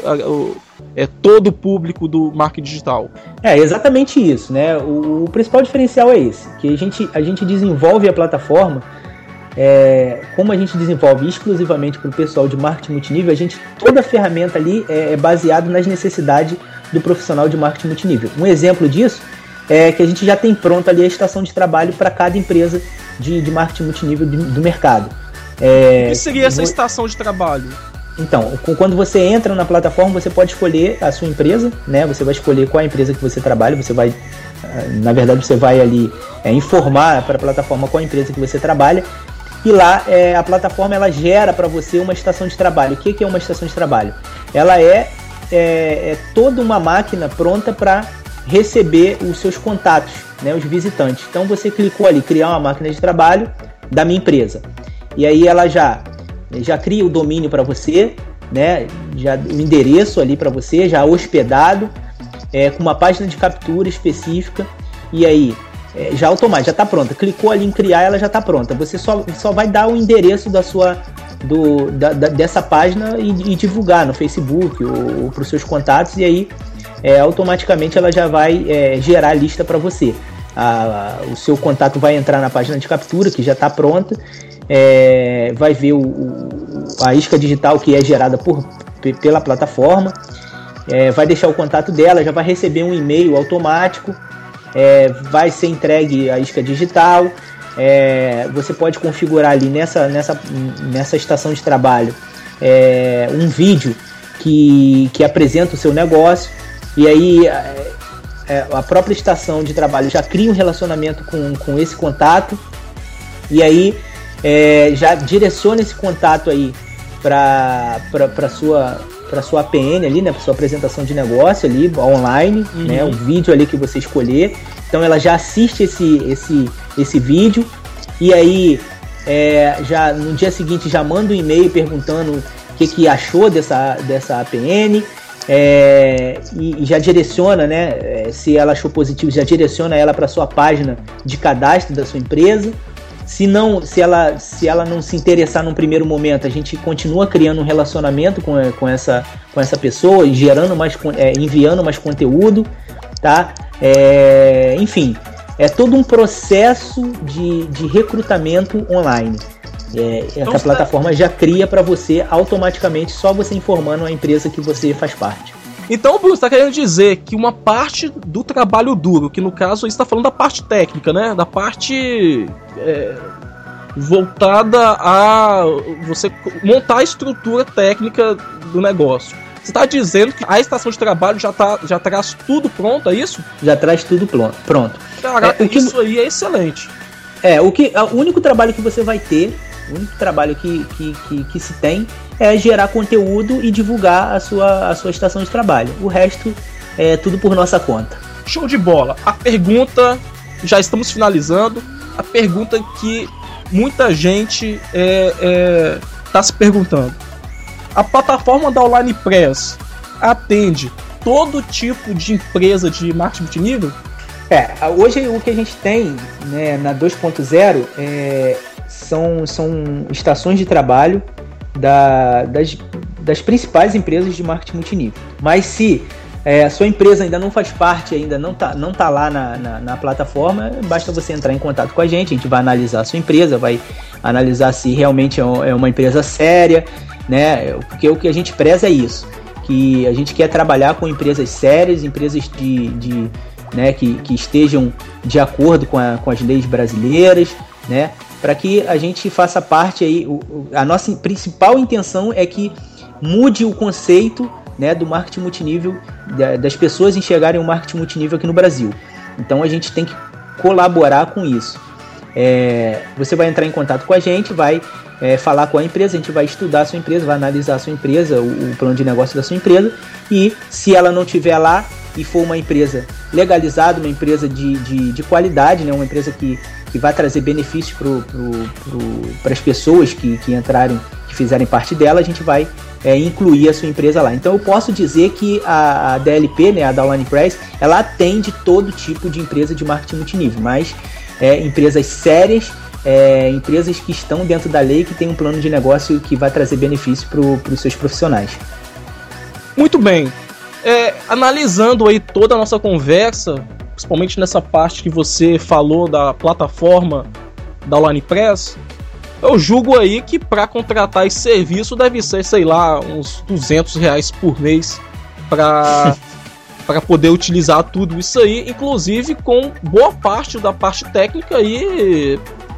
todo o público do marketing digital. Exatamente isso, né? O principal diferencial é esse, que a gente desenvolve a plataforma, como a gente desenvolve exclusivamente para o pessoal de marketing multinível, toda a ferramenta ali é baseada nas necessidades do profissional de marketing multinível. Um exemplo disso é que a gente já tem pronto ali a estação de trabalho para cada empresa de marketing multinível do mercado. O que seria essa estação de trabalho? Então, quando você entra na plataforma, você pode escolher a sua empresa, né? Você vai escolher qual a empresa que você trabalha, você vai ali informar para a plataforma qual a empresa que você trabalha, e lá a plataforma ela gera para você uma estação de trabalho. O que é uma estação de trabalho? Ela é toda uma máquina pronta para receber os seus contatos, né? Os visitantes. Então você clicou ali, criar uma máquina de trabalho da minha empresa. E aí ela já cria o domínio para você, né? Já o endereço ali para você, já hospedado, com uma página de captura específica. E aí já automático, já está pronta. Clicou ali em criar, ela já está pronta. Você só vai dar o endereço dessa página e divulgar no Facebook ou para os seus contatos. E aí automaticamente ela já vai gerar a lista para você. O seu contato vai entrar na página de captura, que já está pronta. Vai ver a isca digital que é gerada pela plataforma, vai deixar o contato dela, já vai receber um e-mail automático, vai ser entregue a isca digital. Você pode configurar ali nessa estação de trabalho um vídeo que apresenta o seu negócio, e aí a própria estação de trabalho já cria um relacionamento com esse contato, e aí já direciona esse contato aí para sua APN ali, né, para sua apresentação de negócio ali online, né, o vídeo ali que você escolher. Então ela já assiste esse vídeo, e aí já no dia seguinte já manda um e-mail perguntando o que achou dessa APN, e já direciona, né, se ela achou positivo, já direciona ela para sua página de cadastro da sua empresa. Se ela não se interessar num primeiro momento, a gente continua criando um relacionamento com essa pessoa, e enviando mais conteúdo, tá? Enfim, é todo um processo de recrutamento online. Essa plataforma já cria para você automaticamente, só você informando a empresa que você faz parte. Então, Bruno, você está querendo dizer que uma parte do trabalho duro, que no caso você está falando da parte técnica, né? Da parte voltada a você montar a estrutura técnica do negócio. Você está dizendo que a estação de trabalho já traz tudo pronto, é isso? Já traz tudo pronto. Caraca, isso aí é excelente. O único trabalho que você vai ter, o único trabalho que se tem é gerar conteúdo e divulgar a sua estação de trabalho. O resto é tudo por nossa conta. Show de bola. A pergunta, já estamos finalizando, a pergunta que muita gente está se perguntando. A plataforma da Online Press atende todo tipo de empresa de marketing multinível? Hoje o que a gente tem, né, na 2.0 são estações de trabalho das principais empresas de marketing multinível. Mas se a sua empresa ainda não faz parte, ainda não tá lá na plataforma, basta você entrar em contato com a gente vai analisar a sua empresa, vai analisar se realmente é uma empresa séria, né? Porque o que a gente preza é isso, que a gente quer trabalhar com empresas sérias, empresas né, que estejam de acordo com as leis brasileiras, né, para que a gente faça parte aí. A nossa principal intenção é que mude o conceito, né, do marketing multinível, das pessoas enxergarem o marketing multinível aqui no Brasil. Então a gente tem que colaborar com isso. Você vai entrar em contato com a gente, vai falar com a empresa, a gente vai estudar a sua empresa, vai analisar a sua empresa, o plano de negócio da sua empresa, e se ela não estiver lá e for uma empresa legalizada, uma empresa de qualidade, né, uma empresa que vai trazer benefícios para as pessoas que entrarem, que fizerem parte dela, a gente vai incluir a sua empresa lá. Então eu posso dizer que a DLP, né, a da Online Press, ela atende todo tipo de empresa de marketing multinível, mas empresas sérias, empresas que estão dentro da lei, que tem um plano de negócio que vai trazer benefício para os seus profissionais. Muito bem. Analisando aí toda a nossa conversa, principalmente nessa parte que você falou da plataforma da Online Press, eu julgo aí que para contratar esse serviço deve ser, sei lá, uns R$200 por mês para poder utilizar tudo isso aí, inclusive com boa parte da parte técnica aí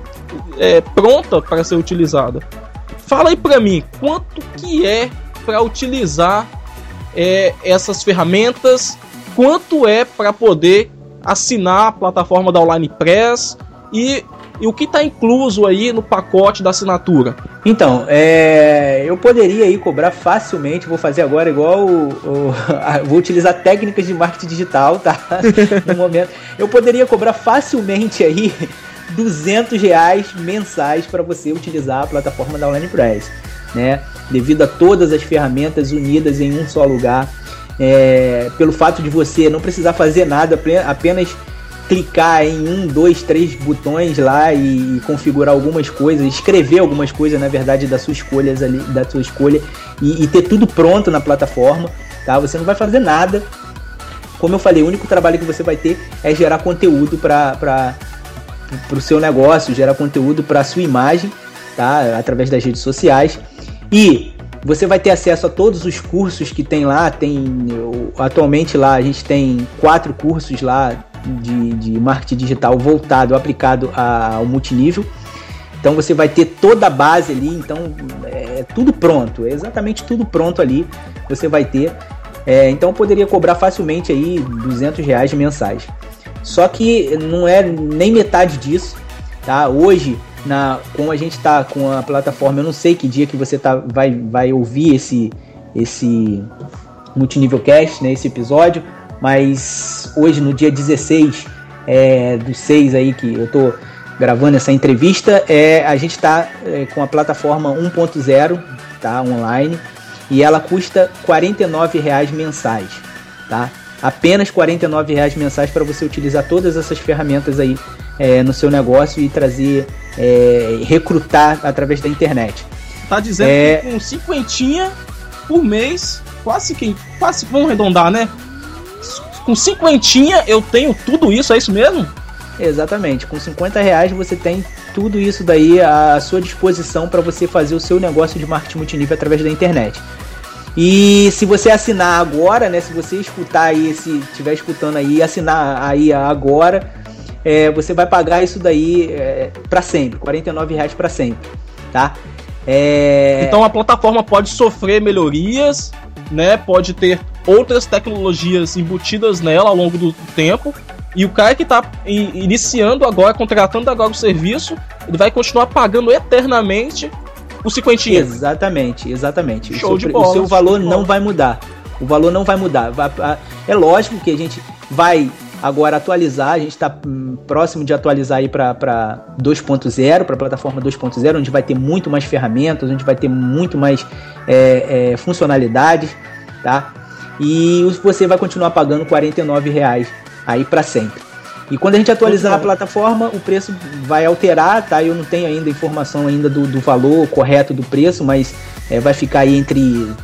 pronta para ser utilizada. Fala aí para mim, quanto que é para utilizar essas ferramentas, quanto é para poder assinar a plataforma da Online Press e o que está incluso aí no pacote da assinatura? Então, eu poderia aí cobrar facilmente, vou fazer agora igual vou utilizar técnicas de marketing digital, tá? No momento, eu poderia cobrar facilmente aí R$200 mensais para você utilizar a plataforma da Online Press, né? Devido a todas as ferramentas unidas em um só lugar, pelo fato de você não precisar fazer nada, apenas clicar em 1, 2, 3 botões lá e configurar algumas coisas, escrever algumas coisas, na verdade, da sua escolha e ter tudo pronto na plataforma, tá? Você não vai fazer nada. Como eu falei, o único trabalho que você vai ter é gerar conteúdo para o seu negócio, gerar conteúdo para a sua imagem, tá? Através das redes sociais. E você vai ter acesso a todos os cursos que tem lá. Atualmente lá a gente tem 4 cursos lá de marketing digital voltado, aplicado ao multinível. Então você vai ter toda a base ali. Então tudo pronto, exatamente tudo pronto ali você vai ter. Então eu poderia cobrar facilmente aí R$200 mensais. Só que não é nem metade disso, tá? Hoje, como a gente está com a plataforma, eu não sei que dia que você vai ouvir esse Multinível Cast, né, esse episódio, mas hoje, no dia 16 do 6 aí, que eu tô gravando essa entrevista, a gente está com a plataforma 1.0, tá, online, e ela custa R$49 mensais, tá? Apenas R$49 mensais para você utilizar todas essas ferramentas aí no seu negócio e trazer, recrutar através da internet. Tá dizendo que com 50 por mês, quase, vamos arredondar, né? Com 50 eu tenho tudo isso, é isso mesmo? Exatamente, com R$50 você tem tudo isso daí à sua disposição para você fazer o seu negócio de marketing multinível através da internet. E se você assinar agora, né, se você escutar aí, se estiver escutando aí, assinar aí agora, você vai pagar isso daí para sempre, R$49 para sempre, tá? Então a plataforma pode sofrer melhorias, né, pode ter outras tecnologias embutidas nela ao longo do tempo, E o cara que tá iniciando agora, contratando agora o serviço, ele vai continuar pagando eternamente o 50. Exatamente. Show de bola. O seu valor não vai mudar. O valor não vai mudar. É lógico que a gente vai agora atualizar, a gente está próximo de atualizar aí para 2.0, para a plataforma 2.0, onde vai ter muito mais ferramentas, onde vai ter muito mais funcionalidades, tá? E você vai continuar pagando R$49 aí para sempre. E quando a gente atualizar a plataforma, o preço vai alterar, tá? Eu não tenho ainda informação ainda do valor correto do preço, mas vai ficar aí entre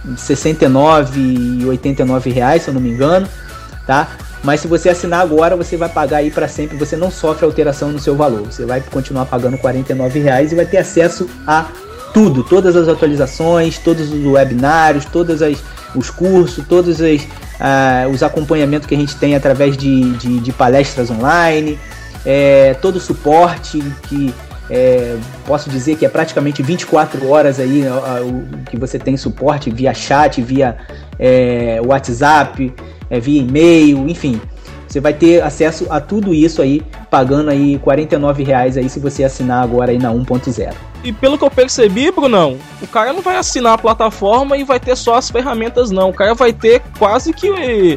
R$69 e R$89, se eu não me engano, tá? Mas se você assinar agora, você vai pagar aí para sempre, você não sofre alteração no seu valor. Você vai continuar pagando R$49 e vai ter acesso a tudo, todas as atualizações, todos os webinários, todos os cursos, todos os acompanhamentos que a gente tem através de palestras online, todo o suporte que posso dizer que é praticamente 24 horas aí que você tem suporte via chat, via WhatsApp, via e-mail, enfim. Você vai ter acesso a tudo isso aí, pagando aí R$49 aí se você assinar agora aí na 1.0. E pelo que eu percebi, Brunão, o cara não vai assinar a plataforma e vai ter só as ferramentas, não. O cara vai ter quase que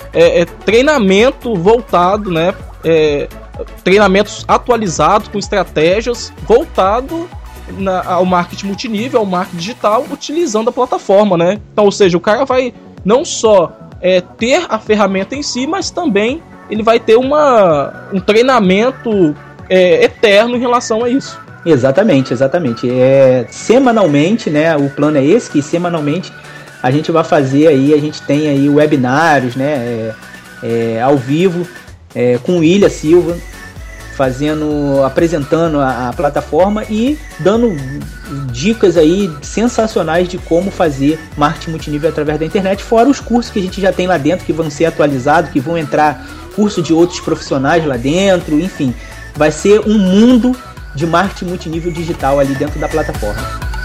treinamento voltado, né? Treinamentos atualizados com estratégias voltado ao marketing multinível, ao marketing digital, utilizando a plataforma, né? Então, ou seja, o cara vai não só ter a ferramenta em si, mas também ele vai ter um treinamento eterno em relação a isso. Exatamente. Semanalmente, né? O plano é esse, que semanalmente a gente vai fazer aí, a gente tem aí webinários, né? Ao vivo, com o Ilha Silva, apresentando a plataforma e dando dicas aí sensacionais de como fazer marketing multinível através da internet, fora os cursos que a gente já tem lá dentro, que vão ser atualizados, que vão entrar curso de outros profissionais lá dentro, enfim, vai ser um mundo de marketing multinível digital ali dentro da plataforma.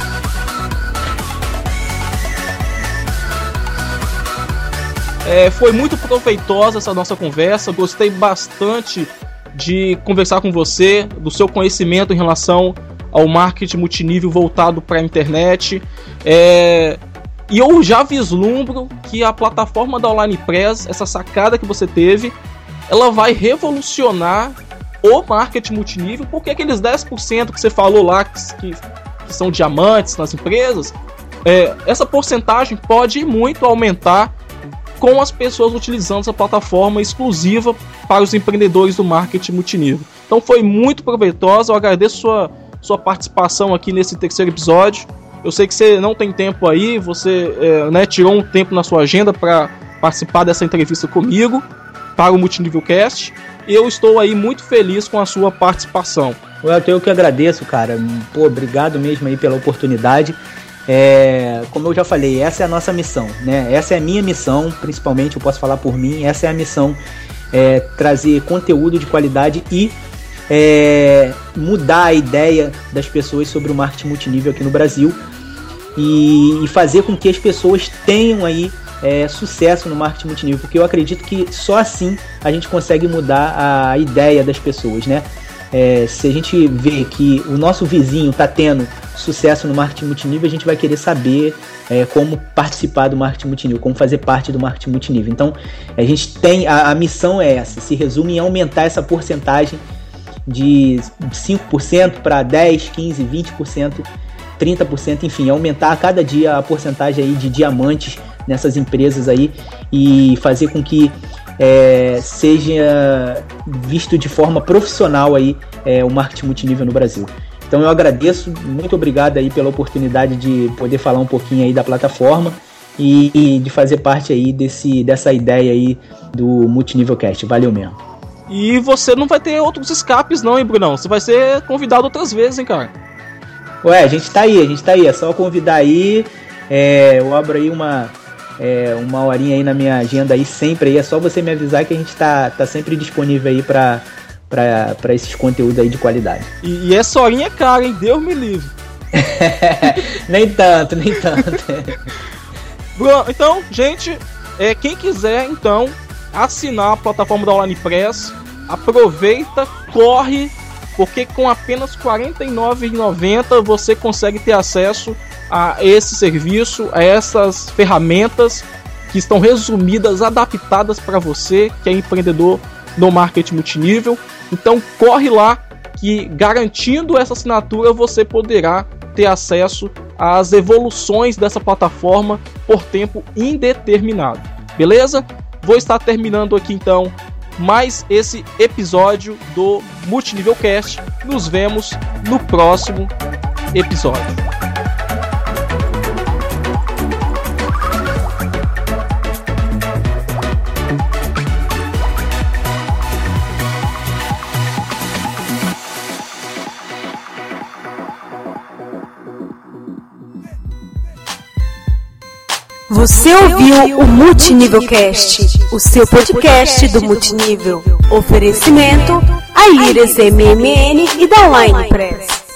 Foi muito proveitosa essa nossa conversa, gostei bastante de conversar com você, do seu conhecimento em relação ao marketing multinível voltado para a internet. E eu já vislumbro que a plataforma da Online Press, essa sacada que você teve, ela vai revolucionar o marketing multinível, porque aqueles 10% que você falou lá que são diamantes nas empresas, essa porcentagem pode muito aumentar com as pessoas utilizando essa plataforma exclusiva para os empreendedores do marketing multinível. Então foi muito proveitosa, eu agradeço sua participação aqui nesse terceiro episódio. Eu sei que você não tem tempo aí, você tirou um tempo na sua agenda para participar dessa entrevista comigo, para o Multinível Cast, e eu estou aí muito feliz com a sua participação. Eu que agradeço, cara. Obrigado mesmo aí pela oportunidade. Como eu já falei, essa é a nossa missão, né? Essa é a minha missão, principalmente, eu posso falar por mim, essa é a missão, trazer conteúdo de qualidade e mudar a ideia das pessoas sobre o marketing multinível aqui no Brasil e fazer com que as pessoas tenham aí sucesso no marketing multinível, porque eu acredito que só assim a gente consegue mudar a ideia das pessoas, né? Se a gente vê que o nosso vizinho está tendo sucesso no marketing multinível, a gente vai querer saber como participar do marketing multinível, como fazer parte do marketing multinível. Então, a gente tem a missão é essa, se resume em aumentar essa porcentagem de 5% para 10%, 15%, 20%, 30%, enfim, aumentar a cada dia a porcentagem aí de diamantes nessas empresas aí e fazer com que seja visto de forma profissional aí o marketing multinível no Brasil. Então eu agradeço, muito obrigado aí pela oportunidade de poder falar um pouquinho aí da plataforma e de fazer parte aí dessa ideia aí do Multinível Cast. Valeu mesmo. E você não vai ter outros escapes não, hein, Brunão? Você vai ser convidado outras vezes, hein, cara? A gente tá aí, é só convidar aí, eu abro aí uma horinha aí na minha agenda aí sempre aí, é só você me avisar que a gente tá sempre disponível aí pra esses conteúdos aí de qualidade. E essa horinha é cara, hein? Deus me livre. nem tanto. Bruno, então, gente, quem quiser então assinar a plataforma da Online Press, aproveita, corre, porque com apenas R$ 49,90 você consegue ter acesso a esse serviço, a essas ferramentas que estão resumidas, adaptadas para você que é empreendedor no marketing multinível. Então corre lá, que garantindo essa assinatura você poderá ter acesso às evoluções dessa plataforma por tempo indeterminado. Beleza? Vou estar terminando aqui então mais esse episódio do Multinível Cast. Nos vemos no próximo episódio. Você ouviu o Multinível Cast, o seu podcast do multinível. Oferecimento: Ailires MMN e da Line Press.